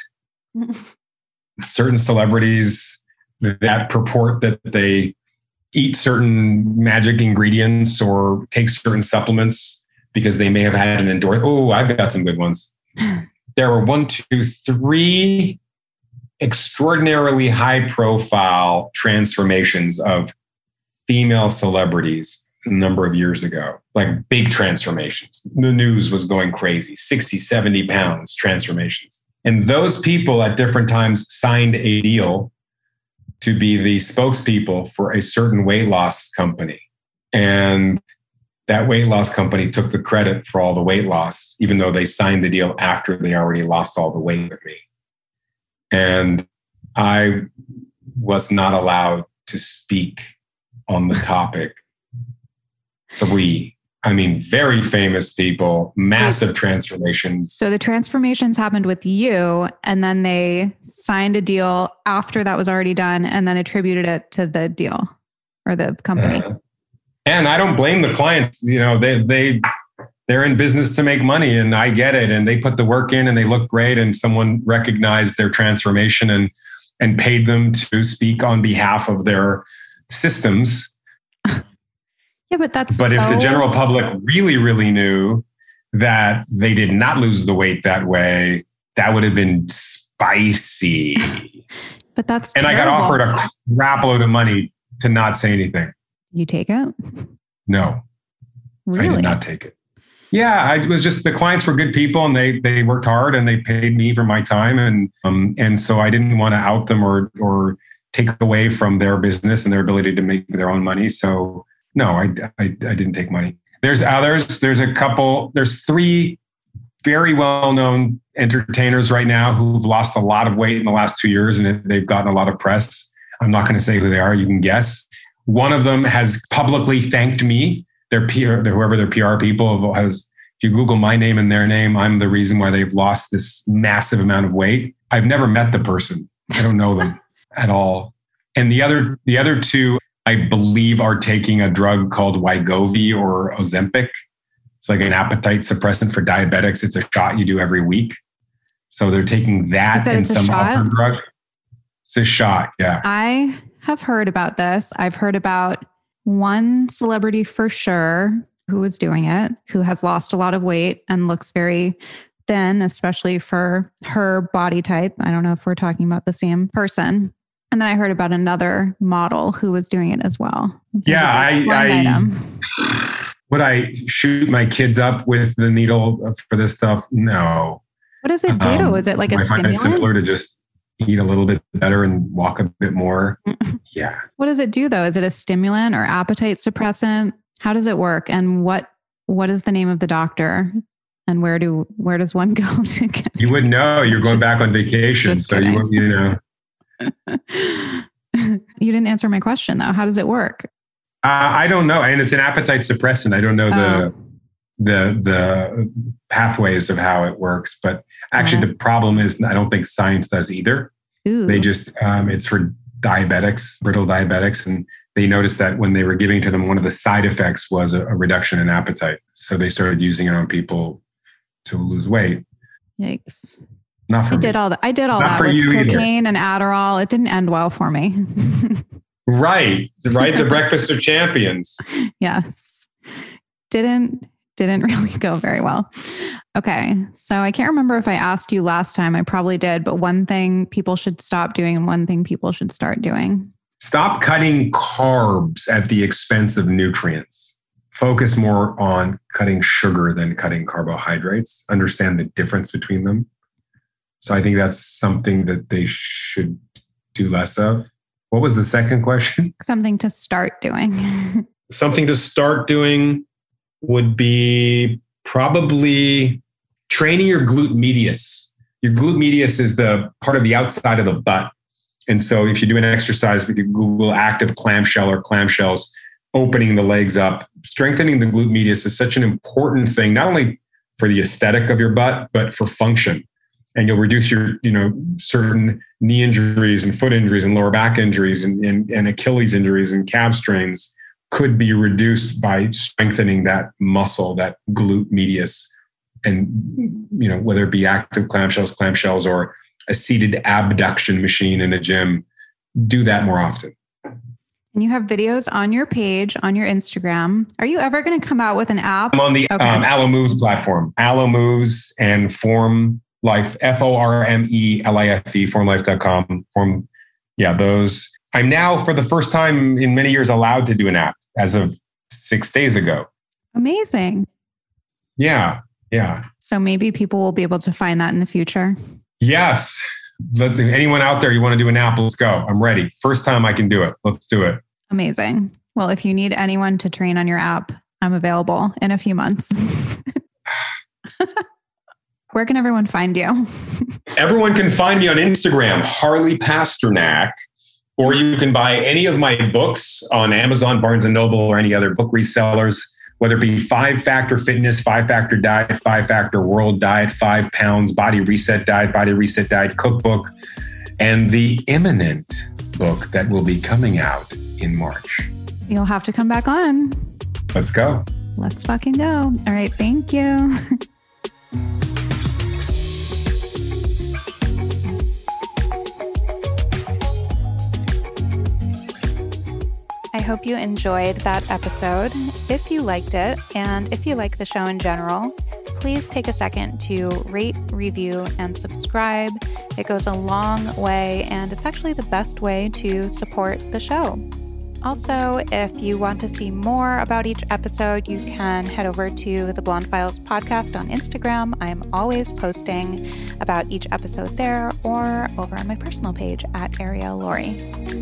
Certain celebrities that purport that they eat certain magic ingredients or take certain supplements because they may have had an endorsement. Oh, I've got some good ones. There were one, two, three extraordinarily high profile transformations of female celebrities a number of years ago, like big transformations. The news was going crazy, sixty, seventy pounds transformations. And those people at different times signed a deal to be the spokespeople for a certain weight loss company. And that weight loss company took the credit for all the weight loss, even though they signed the deal after they already lost all the weight with me. And I was not allowed to speak on the topic. Three, I mean, very famous people, massive transformations.
So the transformations happened with you, and then they signed a deal after that was already done and then attributed it to the deal or the company.
Uh, and I don't blame the clients. You know, they, they, they're in business to make money, and I get it. And they put the work in and they look great, and someone recognized their transformation and, and paid them to speak on behalf of their systems.
Yeah, but that's
But
so...
if the general public really, really knew that they did not lose the weight that way, that would have been spicy.
But that's
and
terrible.
I got offered a crap load of money to not say anything.
You take it?
No,
Really?
I did not take it. Yeah, I was just, the clients were good people and they they worked hard and they paid me for my time. And um, and so I didn't want to out them or or take away from their business and their ability to make their own money. So no, I, I, I didn't take money. There's others. There's a couple, there's three very well-known entertainers right now who've lost a lot of weight in the last two years and they've gotten a lot of press. I'm not going to say who they are. You can guess. One of them has publicly thanked me. Their P R, whoever their P R people has, if you Google my name and their name, I'm the reason why they've lost this massive amount of weight. I've never met the person. I don't know them at all. And the other, the other two, I believe, are taking a drug called Wegovy or Ozempic. It's like an appetite suppressant for diabetics. It's a shot you do every week. So they're taking that and some other drug. It's a shot. Yeah.
I have heard about this. I've heard about one celebrity for sure who is doing it, who has lost a lot of weight and looks very thin, especially for her body type. I don't know if we're talking about the same person. And then I heard about another model who was doing it as well.
Yeah, I, I would I shoot my kids up with the needle for this stuff? No.
What does it do? Um, is it like a
I
stimulant?
I find it simpler to just eat a little bit better and walk a bit more. Yeah.
What does it do though? Is it a stimulant or appetite suppressant? How does it work? And what what is the name of the doctor? And where do where does one go to get?
You wouldn't know. You're going back on vacation, so you wouldn't, you know.
You didn't answer my question though. How does it work?
Uh, I don't know, and it's an appetite suppressant. I don't know the oh. the the pathways of how it works, but actually, uh-huh. the problem is I don't think science does either.
Ooh.
They just um, it's for diabetics, brittle diabetics, and they noticed that when they were giving to them, one of the side effects was a, a reduction in appetite. So they started using it on people to lose weight.
Yikes.
Not for
I
me.
did all that. I did all
Not
that with
either.
cocaine and Adderall. It didn't end well for me.
Right. Right. The Breakfast of Champions.
Yes. Didn't, didn't really go very well. Okay. So I can't remember if I asked you last time. I probably did, but one thing people should stop doing and one thing people should start doing. Stop
cutting carbs at the expense of nutrients. Focus more on cutting sugar than cutting carbohydrates. Understand the difference between them. So I think that's something that they should do less of. What was the second question?
Something to start doing.
Something to start doing would be probably training your glute medius. Your glute medius is the part of the outside of the butt. And so if you do an exercise, if you Google active clamshell or clamshells, opening the legs up, strengthening the glute medius is such an important thing, not only for the aesthetic of your butt, but for function. And you'll reduce your, you know, certain knee injuries and foot injuries and lower back injuries and, and, and Achilles injuries and calf strains could be reduced by strengthening that muscle, that glute medius. And, you know, whether it be active clamshells, clamshells, or a seated abduction machine in a gym, do that more often.
And you have videos on your page, on your Instagram. Are you ever going to come out with an app?
I'm on the okay. um, Allo Moves platform. Allo Moves and Form Life, F O R M E L I F E, form life dot com. Form, yeah, those. I'm now, for the first time in many years, allowed to do an app as of six days ago.
Amazing.
Yeah, yeah.
So maybe people will be able to find that in the future.
Yes. Let anyone out there, you want to do an app, let's go. I'm ready. First time I can do it. Let's do it.
Amazing. Well, if you need anyone to train on your app, I'm available in a few months. Where can everyone find you?
Everyone can find me on Instagram, Harley Pasternak, or you can buy any of my books on Amazon, Barnes and Noble, or any other book resellers, whether it be Five Factor Fitness, Five Factor Diet, Five Factor World Diet, Five Pounds, Body Reset Diet, Body Reset Diet Cookbook, and the imminent book that will be coming out in March.
You'll have to come back on.
Let's go.
Let's fucking go. All right. Thank you. I hope you enjoyed that episode. If you liked it, and if you like the show in general, please take a second to rate, review, and subscribe. It goes a long way, and it's actually the best way to support the show. Also, if you want to see more about each episode, you can head over to the Blonde Files podcast on Instagram. I'm always posting about each episode there, or over on my personal page at Ariel Laurie.